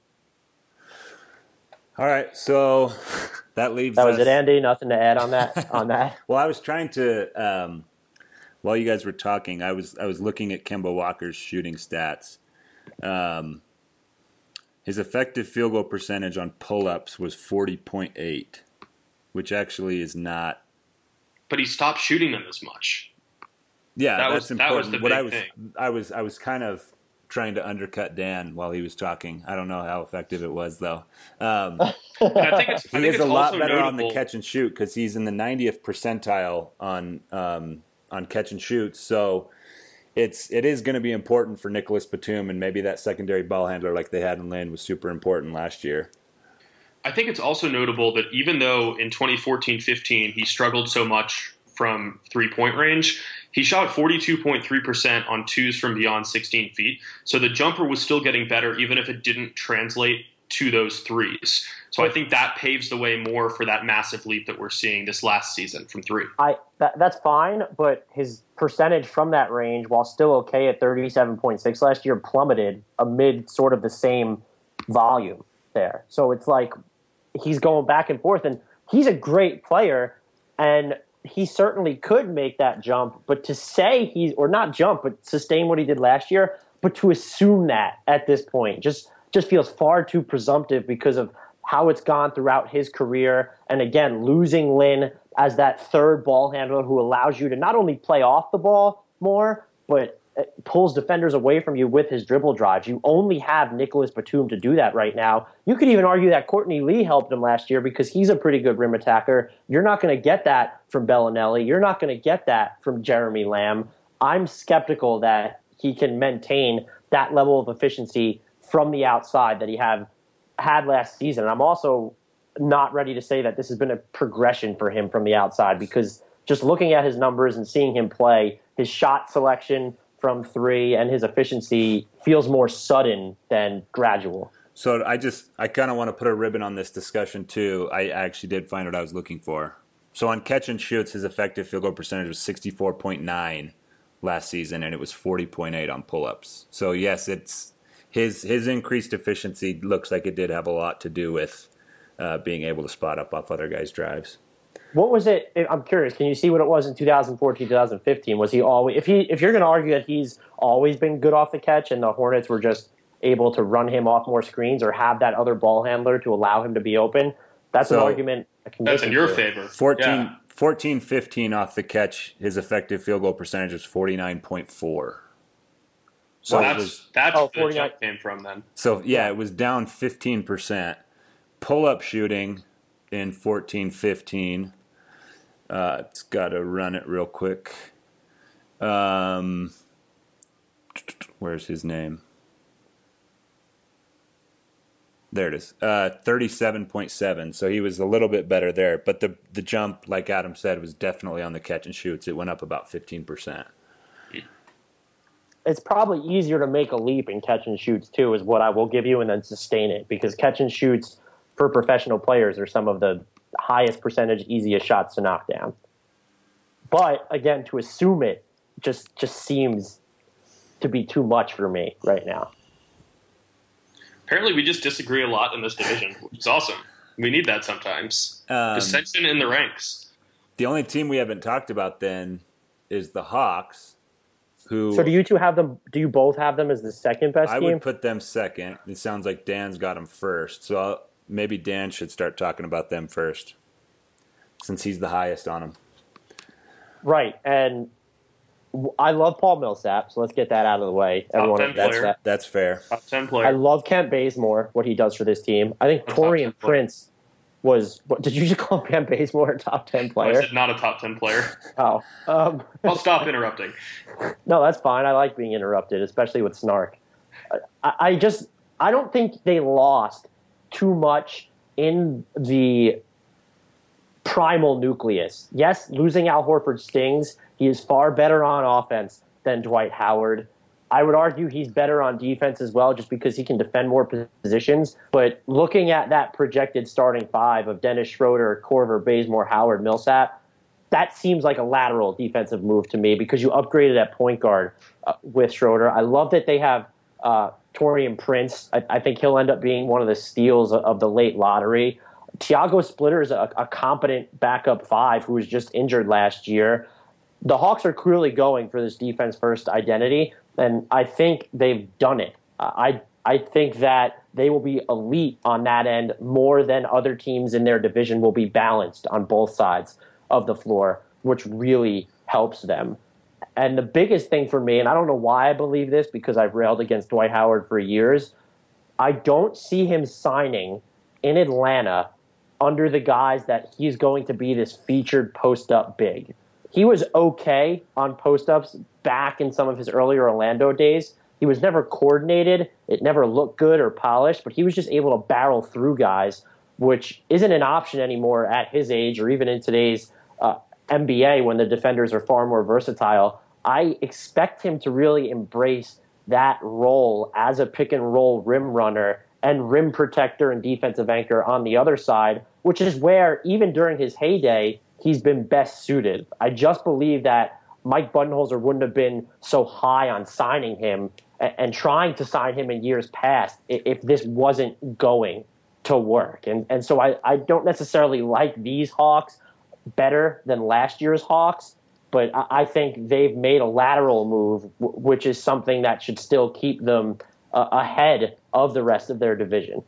All right, so that leaves That was us. it, Andy? Nothing to add on that? on that? Well, I was trying to, um, while you guys were talking, I was I was looking at Kemba Walker's shooting stats. Um, his effective field goal percentage on pull-ups was forty point eight, which actually is not. But he stopped shooting them as much. Yeah, that that's was, important. That was the what big I was, thing. I was, I was kind of trying to undercut Dan while he was talking. I don't know how effective it was, though. Um, I think it's, I he think is it's a lot also better notable. on the catch and shoot because he's in the ninetieth percentile on um, on catch and shoot. So it's it is going to be important for Nicholas Batum, and maybe that secondary ball handler like they had in Lane was super important last year. I think it's also notable that even though in twenty fourteen fifteen he struggled so much from three-point range, he shot forty-two point three percent on twos from beyond sixteen feet. So the jumper was still getting better, even if it didn't translate to those threes. So I think that paves the way more for that massive leap that we're seeing this last season from three. I that, that's fine, but his percentage from that range, while still okay at thirty-seven point six last year, plummeted amid sort of the same volume there. So it's like he's going back and forth, and he's a great player, and he certainly could make that jump, but to say he's, or not jump, but sustain what he did last year, but to assume that at this point just just feels far too presumptive because of how it's gone throughout his career. And again, losing Lin as that third ball handler who allows you to not only play off the ball more, but pulls defenders away from you with his dribble drives. You only have Nicholas Batum to do that right now. You could even argue that Courtney Lee helped him last year because he's a pretty good rim attacker. You're not going to get that from Bellinelli. You're not going to get that from Jeremy Lamb. I'm skeptical that he can maintain that level of efficiency from the outside that he have had last season. And I'm also not ready to say that this has been a progression for him from the outside, because just looking at his numbers and seeing him play, his shot selection from three and his efficiency feels more sudden than gradual. So I just, I kind of want to put a ribbon on this discussion too. I actually did find what I was looking for. So on catch and shoots, his effective field goal percentage was sixty-four point nine last season, and it was forty point eight on pull-ups. So yes, it's his his increased efficiency looks like it did have a lot to do with uh, being able to spot up off other guys' drives. What was it? I'm curious. Can you see what it was in two thousand fourteen, two thousand fifteen? Was he always, if he, if you're going to argue that he's always been good off the catch and the Hornets were just able to run him off more screens or have that other ball handler to allow him to be open, that's So, an argument I can That's make in your to. favor. fourteen, Yeah. fourteen fifteen off the catch, his effective field goal percentage was forty-nine point four. So So it that's was, that's Oh, where the forty-nine jump came from then. so yeah, it was down fifteen percent. Pull-up shooting in fourteen fifteen. Uh, it's got to run it real quick. Um, where's his name? There it is. Uh, thirty-seven point seven. So he was a little bit better there. But the the jump, like Adam said, was definitely on the catch and shoots. It went up about fifteen percent. It's probably easier to make a leap in catch and shoots too, is what I will give you, and then sustain it, because catch and shoots for professional players are some of the highest percentage, easiest shots to knock down. But again, to assume it just just seems to be too much for me right now. Apparently, we just disagree a lot in this division, which is awesome. We need that sometimes. Um, Dissension in the ranks. The only team we haven't talked about then is the Hawks, who. So do you two have them? Do you both have them as the second best I team? would put them second. It sounds like Dan's got them first, so I'll, maybe Dan should start talking about them first, since he's the highest on them. Right, and I love Paul Millsap, so let's get that out of the way. Top Everyone, ten that's player. that. That's fair. Top ten player. I love Kent Bazemore, what he does for this team. I think A top Torian ten player. Prince was. What, did you just call Kent Bazemore a top ten I player? said not a top ten player. Oh, um, I'll stop interrupting. no, that's fine. I like being interrupted, especially with snark. I, I just, I don't think they lost too much in the primal nucleus. Yes, losing Al Horford stings. He is far better on offense than Dwight Howard. I would argue he's better on defense as well, just because he can defend more positions. But looking at that projected starting five of Dennis Schroeder, Korver, Bazemore, Howard, Millsap, that seems like a lateral defensive move to me, because you upgraded at point guard uh, with Schroeder. I love that they have uh, Torian Prince. I, I think he'll end up being one of the steals of, of the late lottery. Tiago Splitter is a, a competent backup five who was just injured last year. The Hawks are clearly going for this defense-first identity, and I think they've done it. Uh, I I think that they will be elite on that end more than other teams in their division will be balanced on both sides of the floor, which really helps them. And the biggest thing for me, and I don't know why I believe this because I've railed against Dwight Howard for years, I don't see him signing in Atlanta under the guise that he's going to be this featured post-up big. He was okay on post-ups back in some of his earlier Orlando days. He was never coordinated. It never looked good or polished, but he was just able to barrel through guys, which isn't an option anymore at his age or even in today's uh, N B A when the defenders are far more versatile. I expect him to really embrace that role as a pick-and-roll rim runner and rim protector and defensive anchor on the other side, which is where, even during his heyday, he's been best suited. I just believe that Mike Budenholzer wouldn't have been so high on signing him and, and trying to sign him in years past if, if this wasn't going to work. And and so I, I don't necessarily like these Hawks better than last year's Hawks, but I, I think they've made a lateral move, w- which is something that should still keep them uh, ahead of the rest of their division.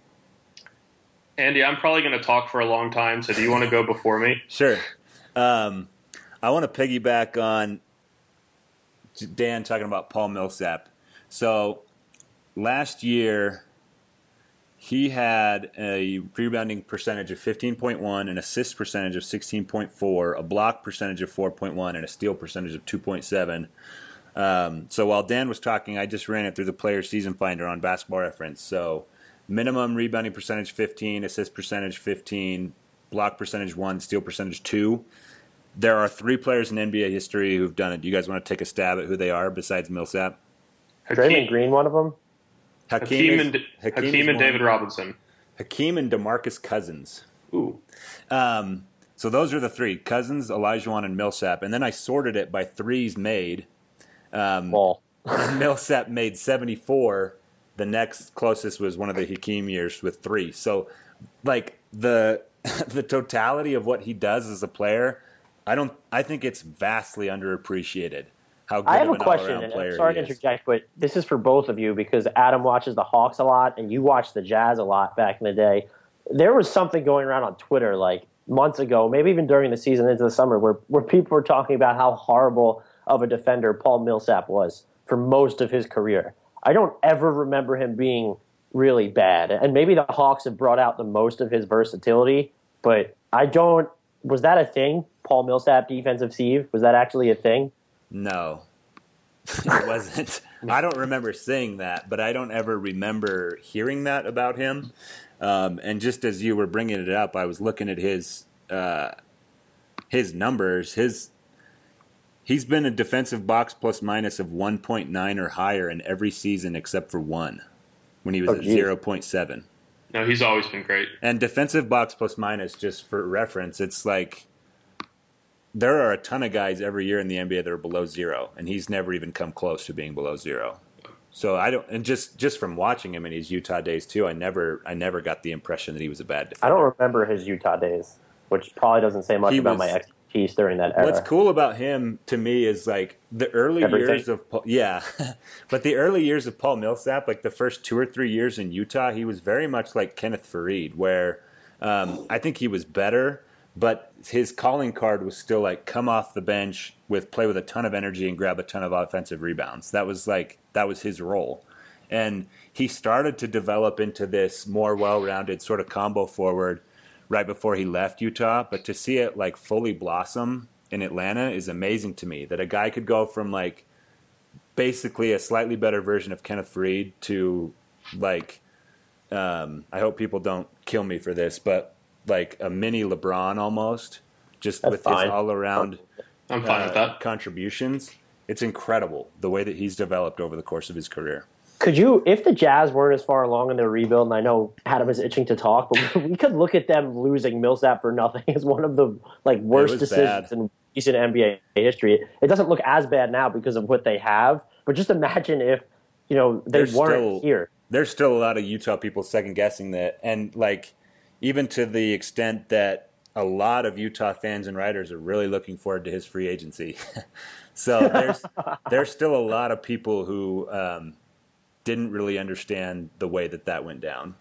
Andy, I'm probably going to talk for a long time, so do you want to go before me? Sure. Um, I want to piggyback on Dan talking about Paul Millsap. So last year, he had a rebounding percentage of fifteen point one, an assist percentage of sixteen point four, a block percentage of four point one, and a steal percentage of two point seven. Um, so while Dan was talking, I just ran it through the player season finder on Basketball Reference. So minimum rebounding percentage fifteen, assist percentage fifteen, block percentage one, steal percentage two. There are three players in N B A history who've done it. Do you guys want to take a stab at who they are besides Millsap? Draymond Green, one of them? Hakeem, is- and, Hakeem Hakeem is and one. David Robinson. Hakeem and DeMarcus Cousins. Ooh. Um, so those are the three: Cousins, Olajuwon, and Millsap. And then I sorted it by threes made. Um, Well, and Millsap made seventy-four. The next closest was one of the Hakeem years with three. So, like the the totality of what he does as a player, I don't. I think it's vastly underappreciated. How good I have of a an question, all-around and player I'm sorry he to is. interject, but this is for both of you because Adam watches the Hawks a lot and you watched the Jazz a lot back in the day. There was something going around on Twitter like months ago, maybe even during the season into the summer, where, where people were talking about how horrible of a defender Paul Millsap was for most of his career. I don't ever remember him being really bad. And maybe the Hawks have brought out the most of his versatility, but I don't. Was that a thing? Paul Millsap defensive sieve? Was that actually a thing? No, it wasn't. I don't remember saying that, but I don't ever remember hearing that about him. Um, and just as you were bringing it up, I was looking at his uh, his numbers. His he's been a defensive box plus minus of one point nine or higher in every season except for one, when he was Oh, at geez. zero point seven. No, he's always been great. And defensive box plus minus, just for reference, it's like there are a ton of guys every year in the N B A that are below zero, and he's never even come close to being below zero. So I don't, and just, just from watching him in his Utah days too, I never I never got the impression that he was a bad defender. I don't remember his Utah days, which probably doesn't say much He about was- my expertise during that era. What's cool about him to me is like the early Everything. years of Paul, yeah, but the early years of Paul Millsap, like the first two or three years in Utah, he was very much like Kenneth Faried, where um, I think he was better, but his calling card was still like come off the bench with play with a ton of energy and grab a ton of offensive rebounds. That was like that was his role. And he started to develop into this more well-rounded sort of combo forward right before he left Utah. But to see it like fully blossom in Atlanta is amazing to me. That a guy could go from like basically a slightly better version of Kenneth Faried to like, um, I hope people don't kill me for this, but like a mini LeBron almost, just That's with fine. his all-around I'm fine uh, with that. contributions. It's incredible the way that he's developed over the course of his career. Could you, if the Jazz weren't as far along in their rebuild, and I know Adam is itching to talk, but we could look at them losing Millsap for nothing as one of the like worst was decisions bad. in recent N B A history. It doesn't look as bad now because of what they have, but just imagine if you know they There's weren't still- here. There's still a lot of Utah people second guessing that, and like even to the extent that a lot of Utah fans and writers are really looking forward to his free agency. So there's there's still a lot of people who um, didn't really understand the way that that went down.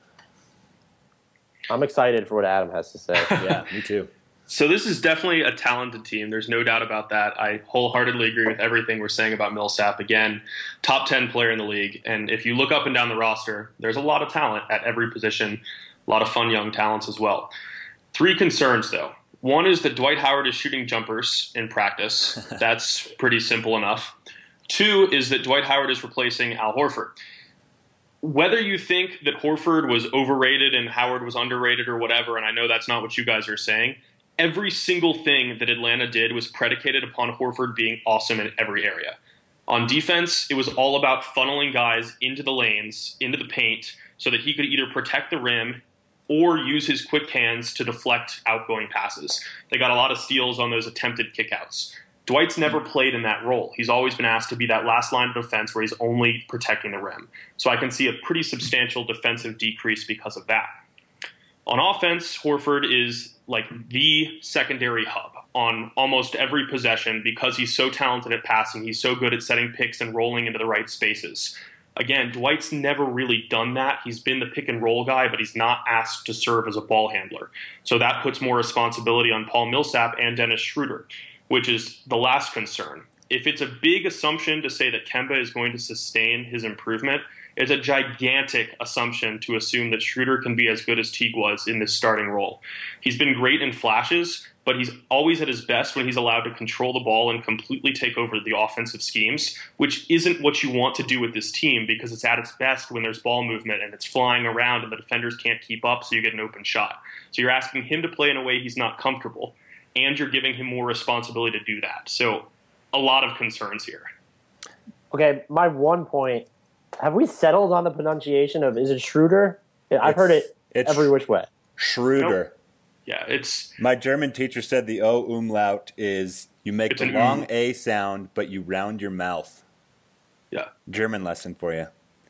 I'm excited for what Adam has to say. Yeah, me too. So this is definitely a talented team. There's no doubt about that. I wholeheartedly agree with everything we're saying about Millsap. Again, top ten player in the league. And if you look up and down the roster, there's a lot of talent at every position, a lot of fun young talents as well. Three concerns, though. One is that Dwight Howard is shooting jumpers in practice. That's pretty simple enough. Two is that Dwight Howard is replacing Al Horford. Whether you think that Horford was overrated and Howard was underrated or whatever, and I know that's not what you guys are saying, every single thing that Atlanta did was predicated upon Horford being awesome in every area. On defense, it was all about funneling guys into the lanes, into the paint, so that he could either protect the rim or use his quick hands to deflect outgoing passes. They got a lot of steals on those attempted kickouts. Dwight's never played in that role. He's always been asked to be that last line of defense where he's only protecting the rim. So I can see a pretty substantial defensive decrease because of that. On offense, Horford is like the secondary hub on almost every possession because he's so talented at passing. He's so good at setting picks and rolling into the right spaces. Again, Dwight's never really done that. He's been the pick and roll guy, but he's not asked to serve as a ball handler. So that puts more responsibility on Paul Millsap and Dennis Schroeder, which is the last concern. If it's a big assumption to say that Kemba is going to sustain his improvement, it's a gigantic assumption to assume that Schroeder can be as good as Teague was in this starting role. He's been great in flashes, but he's always at his best when he's allowed to control the ball and completely take over the offensive schemes, which isn't what you want to do with this team because it's at its best when there's ball movement and it's flying around and the defenders can't keep up, so you get an open shot. So you're asking him to play in a way he's not comfortable, and you're giving him more responsibility to do that. So a lot of concerns here. Okay, my one point. Have we settled on the pronunciation of, is it Schroeder? I've It's- heard it it's every which way. Schroeder. Yeah, it's My German teacher said the O umlaut is you make It's the an long um. A sound, but you round your mouth. yeah. German lesson for you.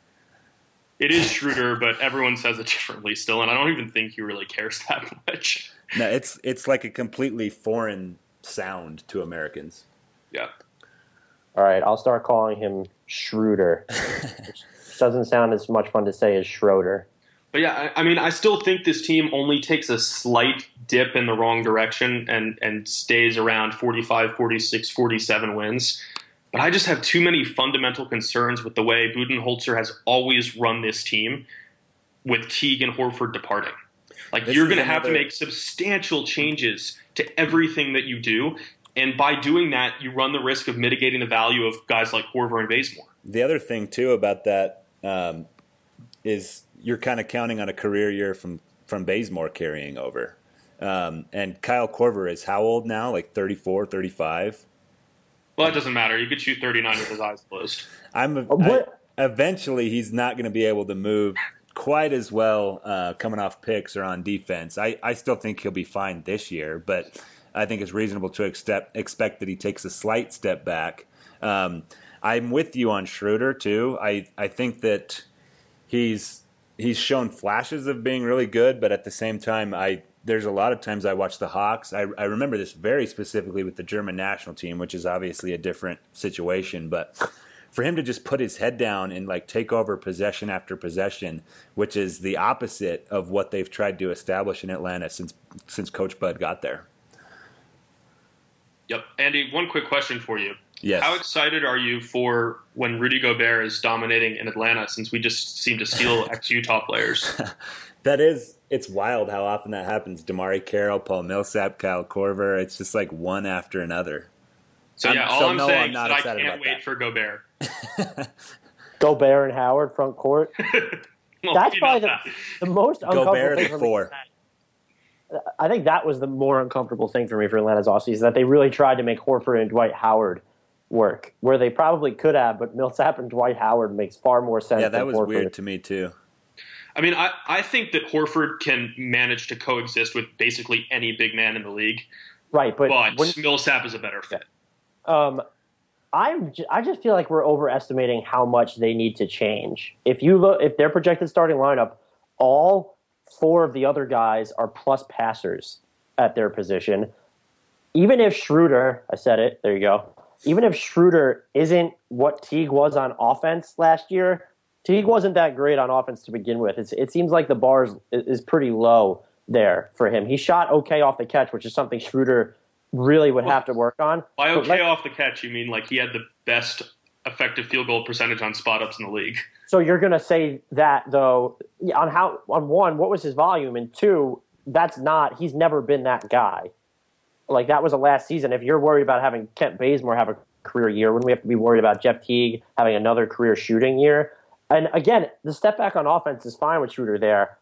It is Schroeder, but everyone says it differently still, and I don't even think he really cares that much. No, it's it's like a completely foreign sound to Americans. Yeah. All right, I'll start calling him Schroeder. Which doesn't sound as much fun to say as Schroeder. But yeah, I, I mean, I still think this team only takes a slight dip in the wrong direction and, and stays around forty-five, forty-six, forty-seven wins. But I just have too many fundamental concerns with the way Budenholzer has always run this team with Teague and Horford departing. Like, This you're is going to have to another- make substantial changes to everything that you do. And by doing that, you run the risk of mitigating the value of guys like Korver and Bazemore. The other thing too about that um, is you're kind of counting on a career year from from Bazemore carrying over. Um, and Kyle Korver is how old now? Like thirty-four, thirty-five? Well, that doesn't matter. You could shoot thirty-nine with his eyes closed. I'm a, What- I, eventually he's not going to be able to move quite as well uh, coming off picks or on defense. I, I still think he'll be fine this year, but I think it's reasonable to expect expect that he takes a slight step back. Um, I'm with you on Schroeder too. I I think that he's he's shown flashes of being really good, but at the same time, I there's a lot of times I watch the Hawks. I, I remember this very specifically with the German national team, which is obviously a different situation, but for him to just put his head down and like take over possession after possession, which is the opposite of what they've tried to establish in Atlanta since since Coach Bud got there. Yep. Andy, one quick question for you. Yes. How excited are you for when Rudy Gobert is dominating in Atlanta, since we just seem to steal ex-Utah players? That is, it's wild how often that happens. Damari Carroll, Paul Millsap, Kyle Korver. It's just like one after another. So, yeah, I'm, all so I'm no, saying I'm is not that I excited can't about wait that. for Gobert. Gobert and Howard front court. Well, That's maybe probably the, not the most uncomfortable Gobert thing at for four. me. I think that was the more uncomfortable thing for me for Atlanta's offseason, is that they really tried to make Horford and Dwight Howard work, where they probably could have, but Millsap and Dwight Howard makes far more sense. Yeah, that than was Horford. weird to me too. I mean, I, I think that Horford can manage to coexist with basically any big man in the league, Right, but, but when, Millsap is a better fit. um, I'm j- I just feel like we're overestimating how much they need to change. If you look, if their projected starting lineup, all four of the other guys are plus passers at their position. Even if Schroeder, I said it, there you go. Even if Schroeder isn't what Teague was on offense last year, Teague wasn't that great on offense to begin with. It's, it seems like the bar is, is pretty low there for him. He shot okay off the catch, which is something Schroeder really would have to work on. By But okay let- off the catch, you mean like he had the best effective field goal percentage on spot ups in the league. So you're going to say that, though, on how on one, what was his volume, and two, that's not. He's never been that guy. Like, that was a last season. If you're worried about having Kent Bazemore have a career year, wouldn't we have to be worried about Jeff Teague having another career shooting year? And again, the step back on offense is fine with Schroeder there.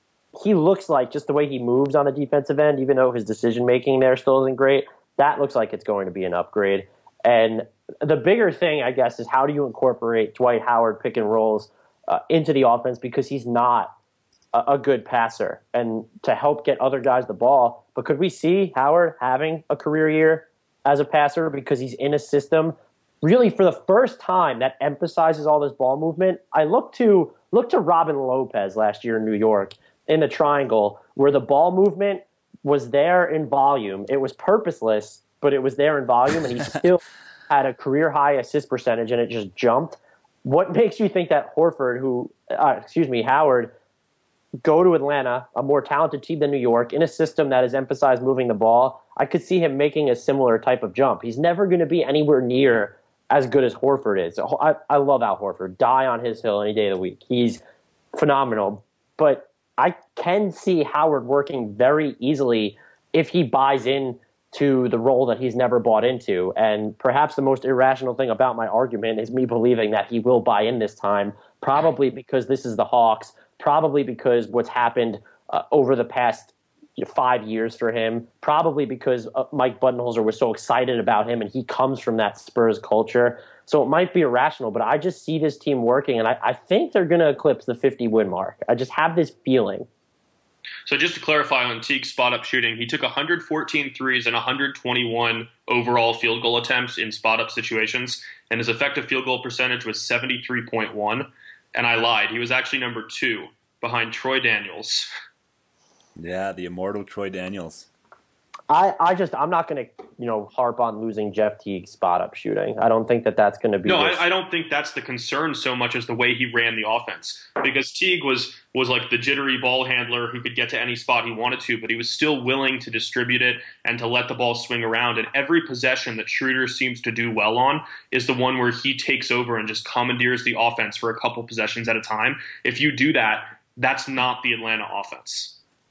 He looks like, just the way he moves on the defensive end, even though his decision making there still isn't great, that looks like it's going to be an upgrade. And the bigger thing, I guess, is how do you incorporate Dwight Howard pick and rolls uh, into the offense, because he's not a, a good passer, and to help get other guys the ball. But could we see Howard having a career year as a passer because he's in a system really for the first time that emphasizes all this ball movement? I look to look to Robin Lopez last year in New York in the triangle, where the ball movement was there in volume. It was purposeless, but it was there in volume, and he still had a career high assist percentage, and it just jumped. What makes you think that Horford, who, uh, excuse me, Howard, go to Atlanta, a more talented team than New York, in a system that has emphasized moving the ball? I could see him making a similar type of jump. He's never going to be anywhere near as good as Horford is. I, I love Al Horford. Die on his hill any day of the week. He's phenomenal. But I can see Howard working very easily if he buys in to the role that he's never bought into. And perhaps the most irrational thing about my argument is me believing that he will buy in this time, probably because this is the Hawks, probably because what's happened uh, over the past five years for him, probably because uh, Mike Budenholzer was so excited about him and he comes from that Spurs culture. So it might be irrational, but I just see this team working, and I, I think they're going to eclipse the fifty-win mark. I just have this feeling. So just to clarify on Teague's spot-up shooting, he took one hundred fourteen threes and one hundred twenty-one overall field goal attempts in spot-up situations, and his effective field goal percentage was seventy-three point one. And I lied. He was actually number two behind Troy Daniels. Yeah, the immortal Troy Daniels. I, I just I'm not going to you know harp on losing Jeff Teague's spot up shooting. I don't think that that's going to be. No, this. I, I don't think that's the concern so much as the way he ran the offense. Because Teague was was like the jittery ball handler who could get to any spot he wanted to, but he was still willing to distribute it and to let the ball swing around. And every possession that Schroeder seems to do well on is the one where he takes over and just commandeers the offense for a couple possessions at a time. If you do that, that's not the Atlanta offense.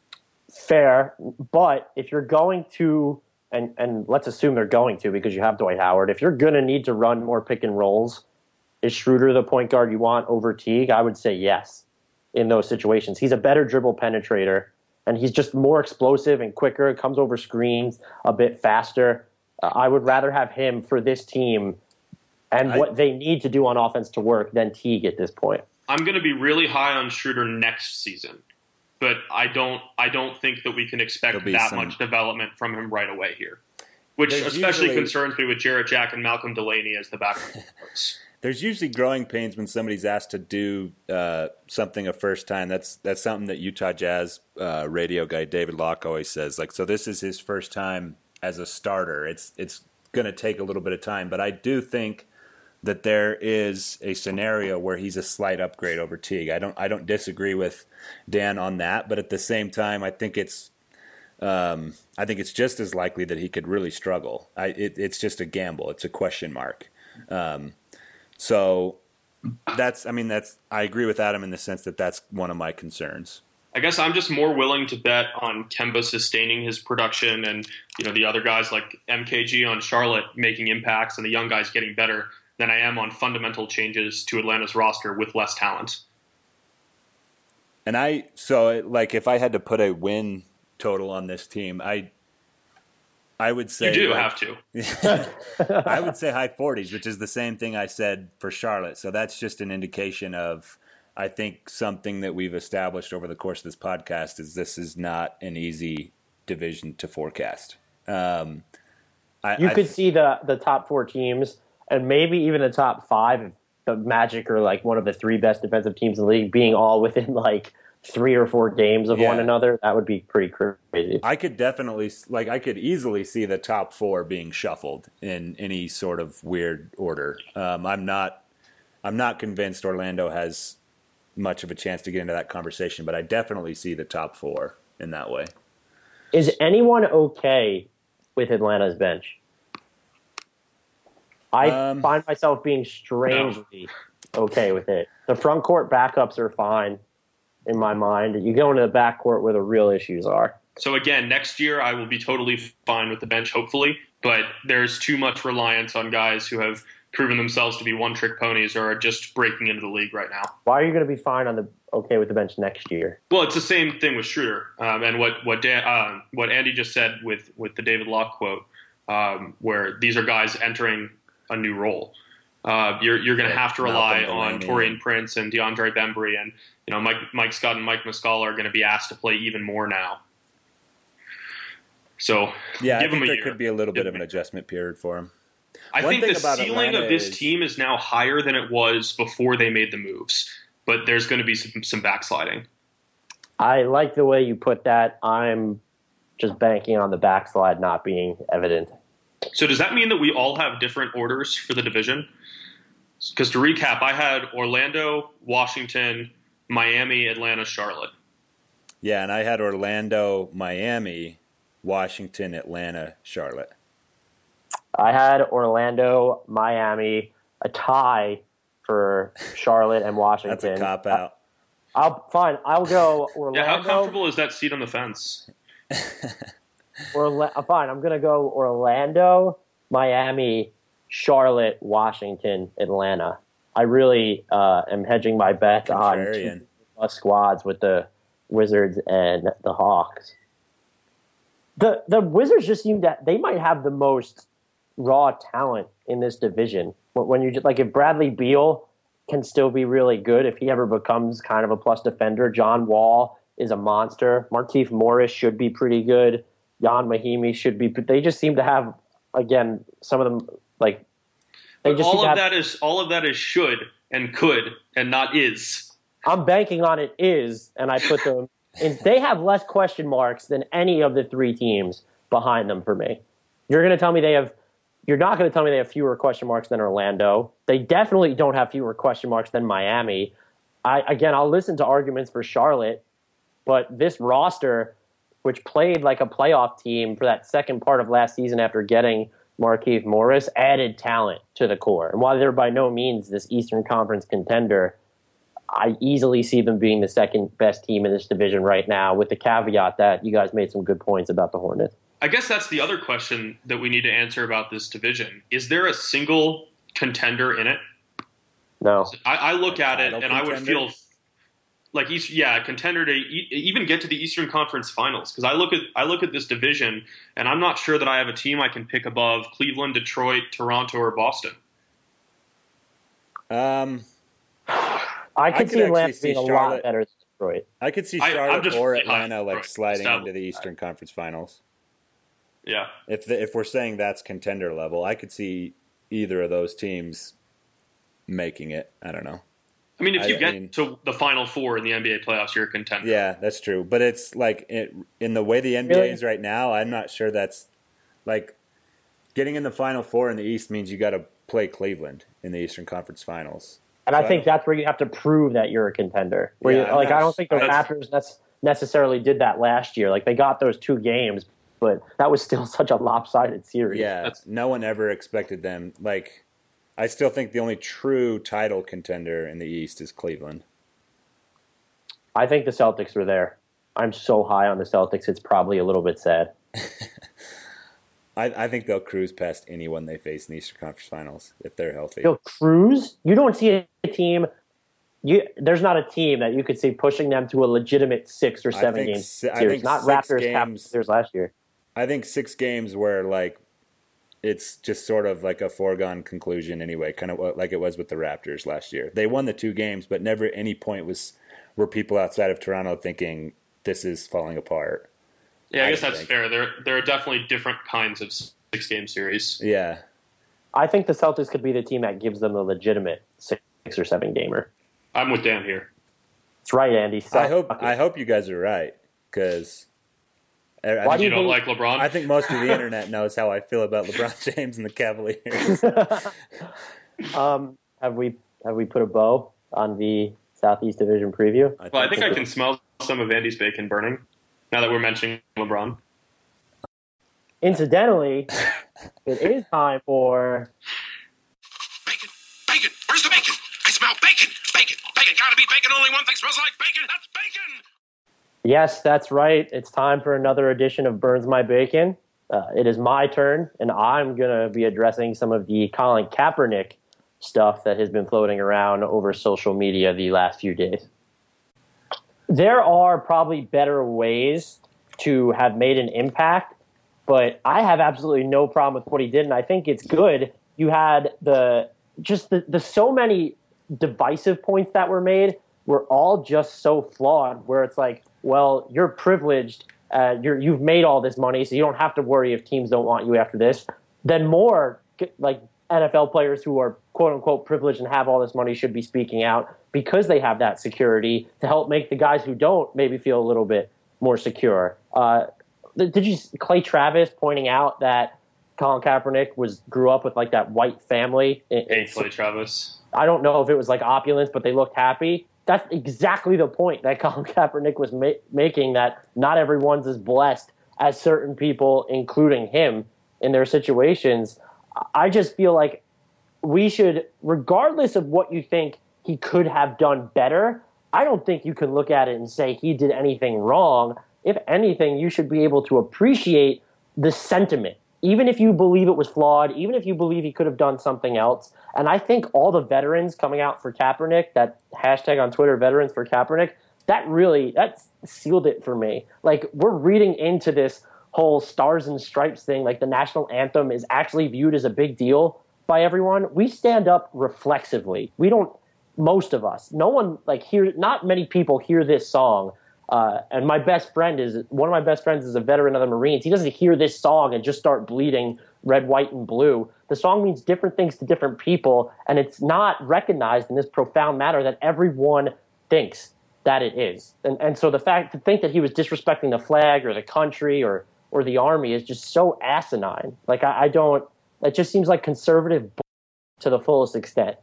Fair, but if you're going to, and, and let's assume they're going to because you have Dwight Howard, if you're going to need to run more pick and rolls, is Schroeder the point guard you want over Teague? I would say yes in those situations. He's a better dribble penetrator, and he's just more explosive and quicker, comes over screens a bit faster. Uh, I would rather have him for this team and I, what they need to do on offense to work than Teague at this point. I'm going to be really high on Schroeder next season. but I don't I don't think that we can expect that some... much development from him right away here. Which There's especially usually... concerns me with Jarrett Jack and Malcolm Delaney as the backup. There's usually growing pains when somebody's asked to do uh, something a first time. That's that's something that Utah Jazz uh, radio guy David Locke always says. Like, so this is his first time as a starter. It's it's going to take a little bit of time, but I do think that there is a scenario where he's a slight upgrade over Teague. I don't I don't disagree with Dan on that, but at the same time, I think it's um, I think it's just as likely that he could really struggle. I, it, it's just a gamble. It's a question mark. Um, So that's, I mean, that's, I agree with Adam in the sense that that's one of my concerns. I guess I'm just more willing to bet on Kemba sustaining his production and, you know, the other guys like M K G on Charlotte making impacts and the young guys getting better than I am on fundamental changes to Atlanta's roster with less talent. And I, so like if I had to put a win total on this team, I, I would say you do like, have to. I would say high forties, which is the same thing I said for Charlotte. So that's just an indication of, I think, something that we've established over the course of this podcast is this is not an easy division to forecast. Um, I, you I, could see the the top four teams and maybe even the top five, if the Magic are like one of the three best defensive teams in the league, being all within like three or four games of yeah. one another. That would be pretty crazy. I could definitely, like, I could easily see the top four being shuffled in any sort of weird order. Um, I'm not, I'm not convinced Orlando has much of a chance to get into that conversation, but I definitely see the top four in that way. Is anyone okay with Atlanta's bench? I um, find myself being strangely no. okay with it. The front court backups are fine. In my mind, you go into the backcourt where the real issues are. So again, next year I will be totally fine with the bench, hopefully, but there's too much reliance on guys who have proven themselves to be one-trick ponies or are just breaking into the league right now. Why are you going to be fine on the okay with the bench next year? Well, it's the same thing with Schroeder, um, and what what Dan, uh, what Andy just said with with the David Locke quote, um, where these are guys entering a new role. Uh, you're you're going to have to rely on Taurean Prince and DeAndre Bembry, and you know Mike Mike Scott and Mike Muscala are going to be asked to play even more now. So yeah, give I think them a there year. could be a little bit of an adjustment period for him. I One think the ceiling Atlanta of this is, team is now higher than it was before they made the moves, but there's going to be some, some backsliding. I like the way you put that. I'm just banking on the backslide not being evident. So does that mean that we all have different orders for the division? Because to recap, I had Orlando, Washington, Miami, Atlanta, Charlotte. Yeah, and I had Orlando, Miami, Washington, Atlanta, Charlotte. I had Orlando, Miami, a tie for Charlotte and Washington. That's a cop-out. I'll fine. I'll go Orlando. Yeah, how comfortable is that seat on the fence? Orla- fine. I'm gonna go Orlando, Miami, Charlotte, Washington, Atlanta. I really uh, am hedging my bet Contrarian. on two squads with the Wizards and the Hawks. The the Wizards just seem that they might have the most raw talent in this division. When you just, like, if Bradley Beal can still be really good, if he ever becomes kind of a plus defender, John Wall is a monster. Markieff Morris should be pretty good. Jan Mahimi should be. They just seem to have, again, some of them like. They but just all of have, that is all of that is should and could and not is. I'm banking on it is, and I put them. in, they have less question marks than any of the three teams behind them for me. You're going to tell me they have. You're not going to tell me they have fewer question marks than Orlando. They definitely don't have fewer question marks than Miami. I again, I'll listen to arguments for Charlotte, but this roster, which played like a playoff team for that second part of last season after getting Markieff Morris, added talent to the core. And while they're by no means this Eastern Conference contender, I easily see them being the second best team in this division right now, with the caveat that you guys made some good points about the Hornets. I guess that's the other question that we need to answer about this division. Is there a single contender in it? No. I, I look at it and contender? I would feel like, yeah, a contender to e- even get to the Eastern Conference Finals. Because I look at I look at this division and I'm not sure that I have a team I can pick above Cleveland, Detroit, Toronto, or Boston. Um, I could, I could see Atlanta being a Charlotte. lot better than Detroit. I could see I- I'm Charlotte just- or yeah, Atlanta like right. sliding Stop. into the Eastern Conference Finals. Yeah. If the, if we're saying that's contender level, I could see either of those teams making it. I don't know. I mean, if you I- I get mean- to the Final Four in the N B A playoffs, you're a contender. Yeah, that's true. But it's like it, in the way the N B A Really? is right now, I'm not sure that's like getting in the Final Four in the East means you got to play Cleveland in the Eastern Conference Finals. And So I think I that's where you have to prove that you're a contender. Where Yeah, you, like I'm not- I don't think the that's- Raptors nec- necessarily did that last year. Like they got those two games, but that was still such a lopsided series. Yeah, That's- no one ever expected them. Like, I still think the only true title contender in the East is Cleveland. I think the Celtics were there. I'm so high on the Celtics, it's probably a little bit sad. I, I think they'll cruise past anyone they face in the Eastern Conference Finals if they're healthy. Yo, Cruz, you don't see a team. You there's not a team that you could see pushing them to a legitimate six or I seven think game si- I series. think Not six Raptors, games- Capitals last year. I think six games where like it's just sort of like a foregone conclusion anyway, kind of like it was with the Raptors last year. They won the two games, but never at any point was were people outside of Toronto thinking this is falling apart. Yeah, I I guess that's think. fair. There, there are definitely different kinds of six game series. Yeah, I think the Celtics could be the team that gives them a legitimate six or seven gamer. I'm with Dan here. That's right, Andy. Suck I hope it. I hope you guys are right because I, Why I do You think, don't think- like LeBron? I think most of the internet knows how I feel about LeBron James and the Cavaliers. um, have we have we put a bow on the Southeast Division preview? well, I think I can smell some of Andy's bacon burning now that we're mentioning LeBron. Incidentally, it is time for Bacon! Bacon! Where's the bacon? I smell bacon! Bacon! Bacon! Gotta be bacon! Only one thing smells like bacon! That's bacon! yes, that's right. It's time for another edition of Burns My Bacon. Uh, it is my turn, and I'm gonna be addressing some of the Colin Kaepernick stuff that has been floating around over social media the last few days. There are probably better ways to have made an impact, but I have absolutely no problem with what he did, and I think it's good. You had the just the, the so many divisive points that were made were all just so flawed, where it's like, well, you're privileged, uh, you're, you've made all this money, so you don't have to worry if teams don't want you after this. Then more like N F L players who are quote unquote privileged and have all this money should be speaking out because they have that security to help make the guys who don't maybe feel a little bit more secure. Uh, did you Clay Travis pointing out that Colin Kaepernick was grew up with like that white family? In, Hey, Clay Travis. I don't know if it was like opulence, but they looked happy. That's exactly the point that Colin Kaepernick was ma- making, that not everyone's as blessed as certain people, including him, in their situations. I just feel like we should, regardless of what you think he could have done better, I don't think you can look at it and say he did anything wrong. If anything, you should be able to appreciate the sentiment, even if you believe it was flawed, even if you believe he could have done something else. And I think all the veterans coming out for Kaepernick, that hashtag on Twitter, veterans for Kaepernick, that really, that sealed it for me. Like, we're reading into this whole stars and stripes thing, like the national anthem is actually viewed as a big deal by everyone. We stand up reflexively. We don't, most of us, no one, like, hear, not many people hear this song. Uh, and my best friend is, one of my best friends is a veteran of the Marines. He doesn't hear this song and just start bleeding red, white, and blue. The song means different things to different people, and it's not recognized in this profound manner that everyone thinks that it is. And and so the fact to think that he was disrespecting the flag or the country or or the army is just so asinine. Like, I, I don't, it just seems like conservative bull to the fullest extent.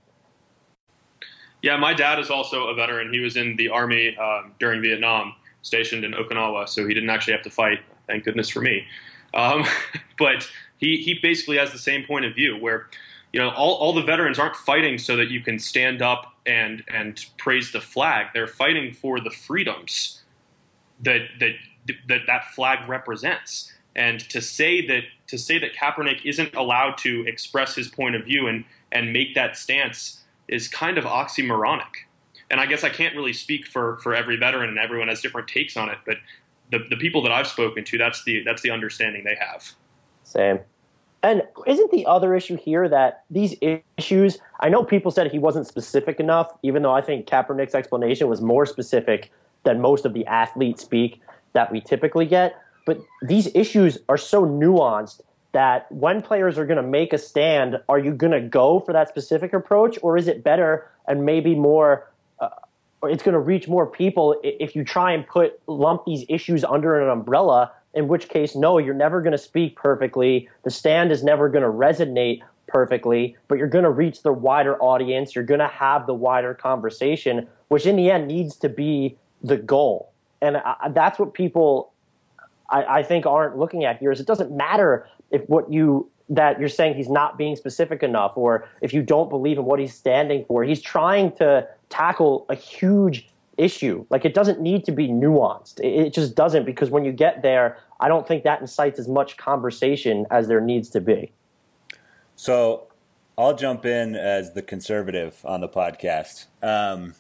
Yeah, my dad is also a veteran. He was in the Army um, during Vietnam, stationed in Okinawa, so he didn't actually have to fight, thank goodness for me. Um, but he, he basically has the same point of view where, you know, all, all the veterans aren't fighting so that you can stand up and and praise the flag. They're fighting for the freedoms that that that, that flag represents. And to say that to say that Kaepernick isn't allowed to express his point of view and, and make that stance is kind of oxymoronic. And I guess I can't really speak for, for every veteran, and everyone has different takes on it, but the, the people that I've spoken to, that's the that's the understanding they have. Same. And isn't the other issue here that these issues, I know people said he wasn't specific enough, even though I think Kaepernick's explanation was more specific than most of the athlete speak that we typically get. But these issues are so nuanced that when players are going to make a stand, are you going to go for that specific approach, or is it better and maybe more uh, or it's going to reach more people if you try and put lump these issues under an umbrella, in which case, no, you're never going to speak perfectly. The stand is never going to resonate perfectly, but you're going to reach the wider audience. You're going to have the wider conversation, which in the end needs to be the goal. And I, that's what people, I, I think, aren't looking at here. Is it doesn't matter if what you that you're saying he's not being specific enough, or if you don't believe in what he's standing for. He's trying to tackle a huge issue. Like, it doesn't need to be nuanced. It, it just doesn't, because when you get there, I don't think that incites as much conversation as there needs to be. So I'll jump in as the conservative on the podcast. Um,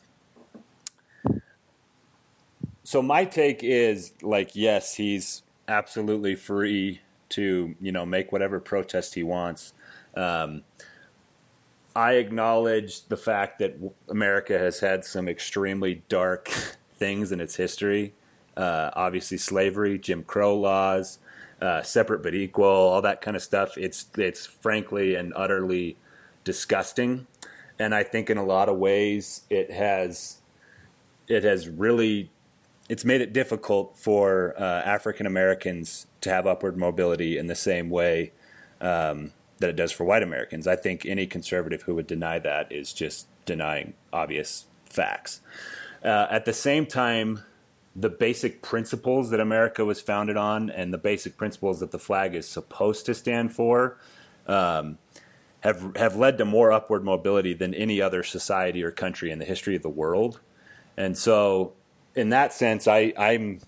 so my take is, like, yes, he's absolutely free to, you know, make whatever protest he wants. Um, I acknowledge the fact that America has had some extremely dark things in its history. Uh, obviously, slavery, Jim Crow laws, uh, separate but equal, all that kind of stuff. It's it's frankly and utterly disgusting, and I think in a lot of ways it has it has really it's made it difficult for uh, African Americans to have upward mobility in the same way um, that it does for white Americans. I think any conservative who would deny that is just denying obvious facts. Uh, at the same time, the basic principles that America was founded on and the basic principles that the flag is supposed to stand for um, have have led to more upward mobility than any other society or country in the history of the world. And so, in that sense, I, I'm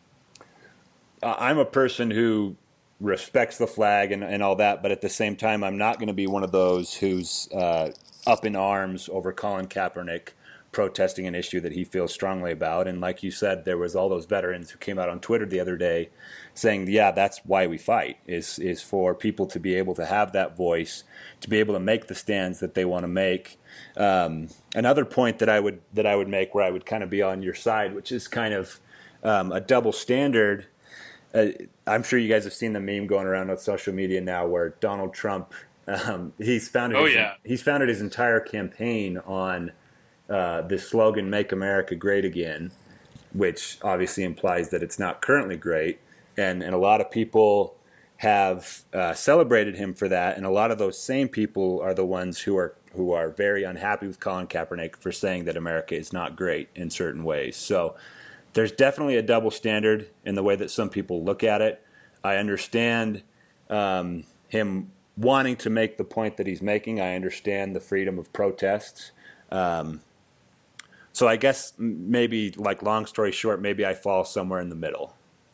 I'm a person who respects the flag and, and all that, but at the same time, I'm not going to be one of those who's uh, up in arms over Colin Kaepernick protesting an issue that he feels strongly about. And like you said, there was all those veterans who came out on Twitter the other day saying, yeah, that's why we fight, is is for people to be able to have that voice, to be able to make the stands that they want to make. Um, another point that I would that I would make, where I would kind of be on your side, which is kind of um, a double standard. Uh, I'm sure you guys have seen the meme going around on social media now, where Donald Trump um, he's founded oh his, yeah he's founded his entire campaign on uh, this slogan, "Make America Great Again," which obviously implies that it's not currently great, and and a lot of people have uh, celebrated him for that, and a lot of those same people are the ones who are who are very unhappy with Colin Kaepernick for saying that America is not great in certain ways. So there's definitely a double standard in the way that some people look at it. I understand um, him wanting to make the point that he's making. I understand the freedom of protest. Um, so I guess maybe, like, long story short, maybe I fall somewhere in the middle.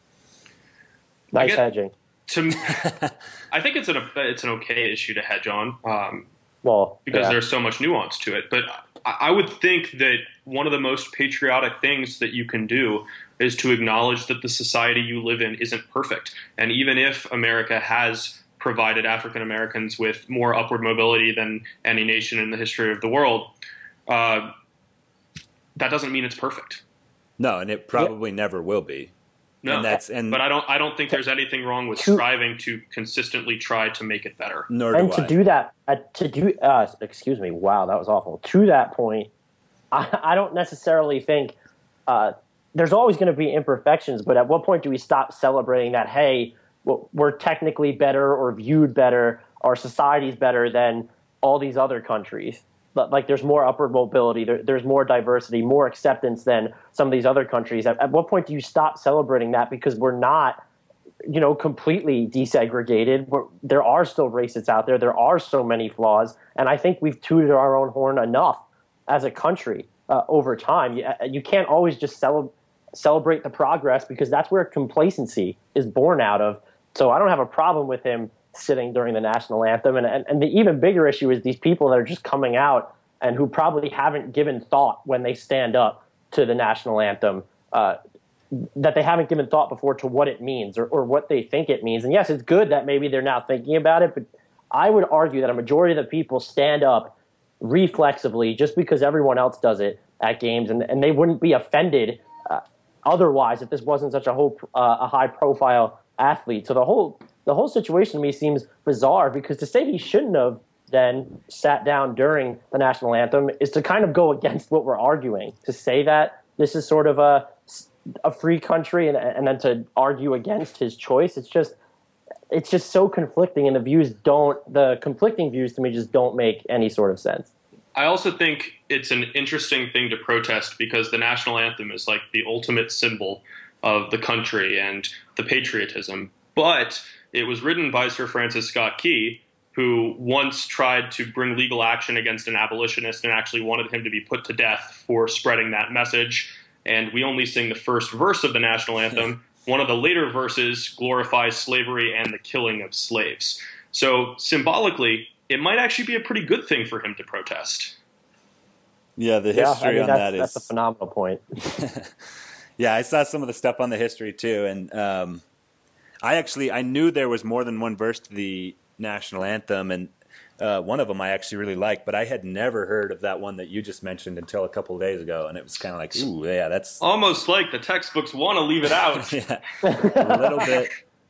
Nice get, hedging. To, I think it's an it's an okay issue to hedge on. Um, Well, because yeah. there's so much nuance to it. But I, I would think that one of the most patriotic things that you can do is to acknowledge that the society you live in isn't perfect. And even if America has provided African Americans with more upward mobility than any nation in the history of the world, uh, that doesn't mean it's perfect. No, and it probably yeah. never will be. No, and that's, and but I don't. I don't think there's anything wrong with striving to consistently try to make it better. Nor and do to I. do that, uh, to do, uh, excuse me, wow, that was awful. To that point, I, I don't necessarily think uh, there's always going to be imperfections. But at what point do we stop celebrating that? Hey, we're technically better or viewed better, our society's better than all these other countries. Like, there's more upward mobility, there, there's more diversity, more acceptance than some of these other countries. At, at what point do you stop celebrating that? Because we're not, you know, completely desegregated. We're, there are still racists out there. There are so many flaws. And I think we've tooted our own horn enough as a country uh, over time. You, you can't always just cele- celebrate the progress, because that's where complacency is born out of. So I don't have a problem with him sitting during the national anthem. And, and, and the even bigger issue is these people that are just coming out and who probably haven't given thought when they stand up to the national anthem, uh, that they haven't given thought before to what it means, or, or what they think it means. And yes, it's good that maybe they're now thinking about it, but I would argue that a majority of the people stand up reflexively just because everyone else does it at games, and, and they wouldn't be offended uh, otherwise if this wasn't such a whole uh, a high profile athlete. So the whole the whole situation to me seems bizarre, because to say he shouldn't have then sat down during the national anthem is to kind of go against what we're arguing. To say that this is sort of a a free country and and then to argue against his choice, it's just it's just so conflicting, and the views don't the conflicting views to me just don't make any sort of sense. I also think it's an interesting thing to protest, because the national anthem is like the ultimate symbol of the country and the patriotism. But it was written by Sir Francis Scott Key, who once tried to bring legal action against an abolitionist and actually wanted him to be put to death for spreading that message. And we only sing the first verse of the national anthem. One of the later verses glorifies slavery and the killing of slaves. So symbolically, it might actually be a pretty good thing for him to protest. Yeah, the Yeah, history I mean, on that's, that is... that's a phenomenal point. Yeah, I saw some of the stuff on the history too, and um, I actually I knew there was more than one verse to the national anthem, and uh, one of them I actually really liked, but I had never heard of that one that you just mentioned until a couple of days ago, and it was kind of like, ooh, yeah, that's almost like the textbooks want to leave it out. Yeah, a little bit.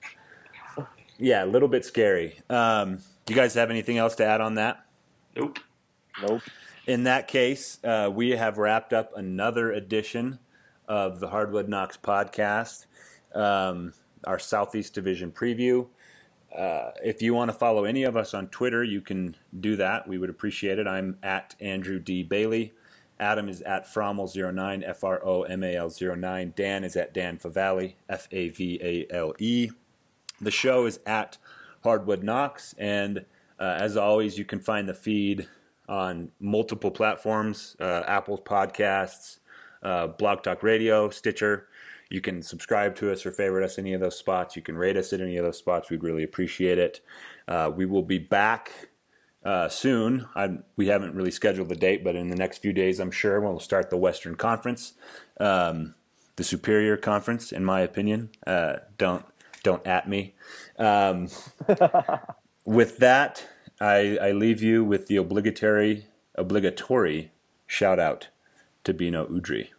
Yeah, a little bit scary. Um, do you guys have anything else to add on that? Nope. Nope. In that case, uh, we have wrapped up another edition of the Hardwood Knocks podcast, um, our Southeast Division preview. Uh, if you want to follow any of us on Twitter, you can do that. We would appreciate it. I'm at Andrew D. Bailey. Adam is at Frommel zero nine, F R O M A L zero nine. Dan is at Dan Favale, F A V A L E. The show is at Hardwood Knocks, and uh, as always, you can find the feed on multiple platforms, uh, Apple's podcasts, uh, Blog Talk Radio, Stitcher. You can subscribe to us or favorite us any of those spots. You can rate us at any of those spots. We'd really appreciate it. Uh, we will be back uh, soon. I'm, we haven't really scheduled the date, but in the next few days, I'm sure we'll start the Western Conference, um, the superior conference, in my opinion. Uh, don't don't at me. Um, with that, I, I leave you with the obligatory obligatory shout out to Bino Udrih.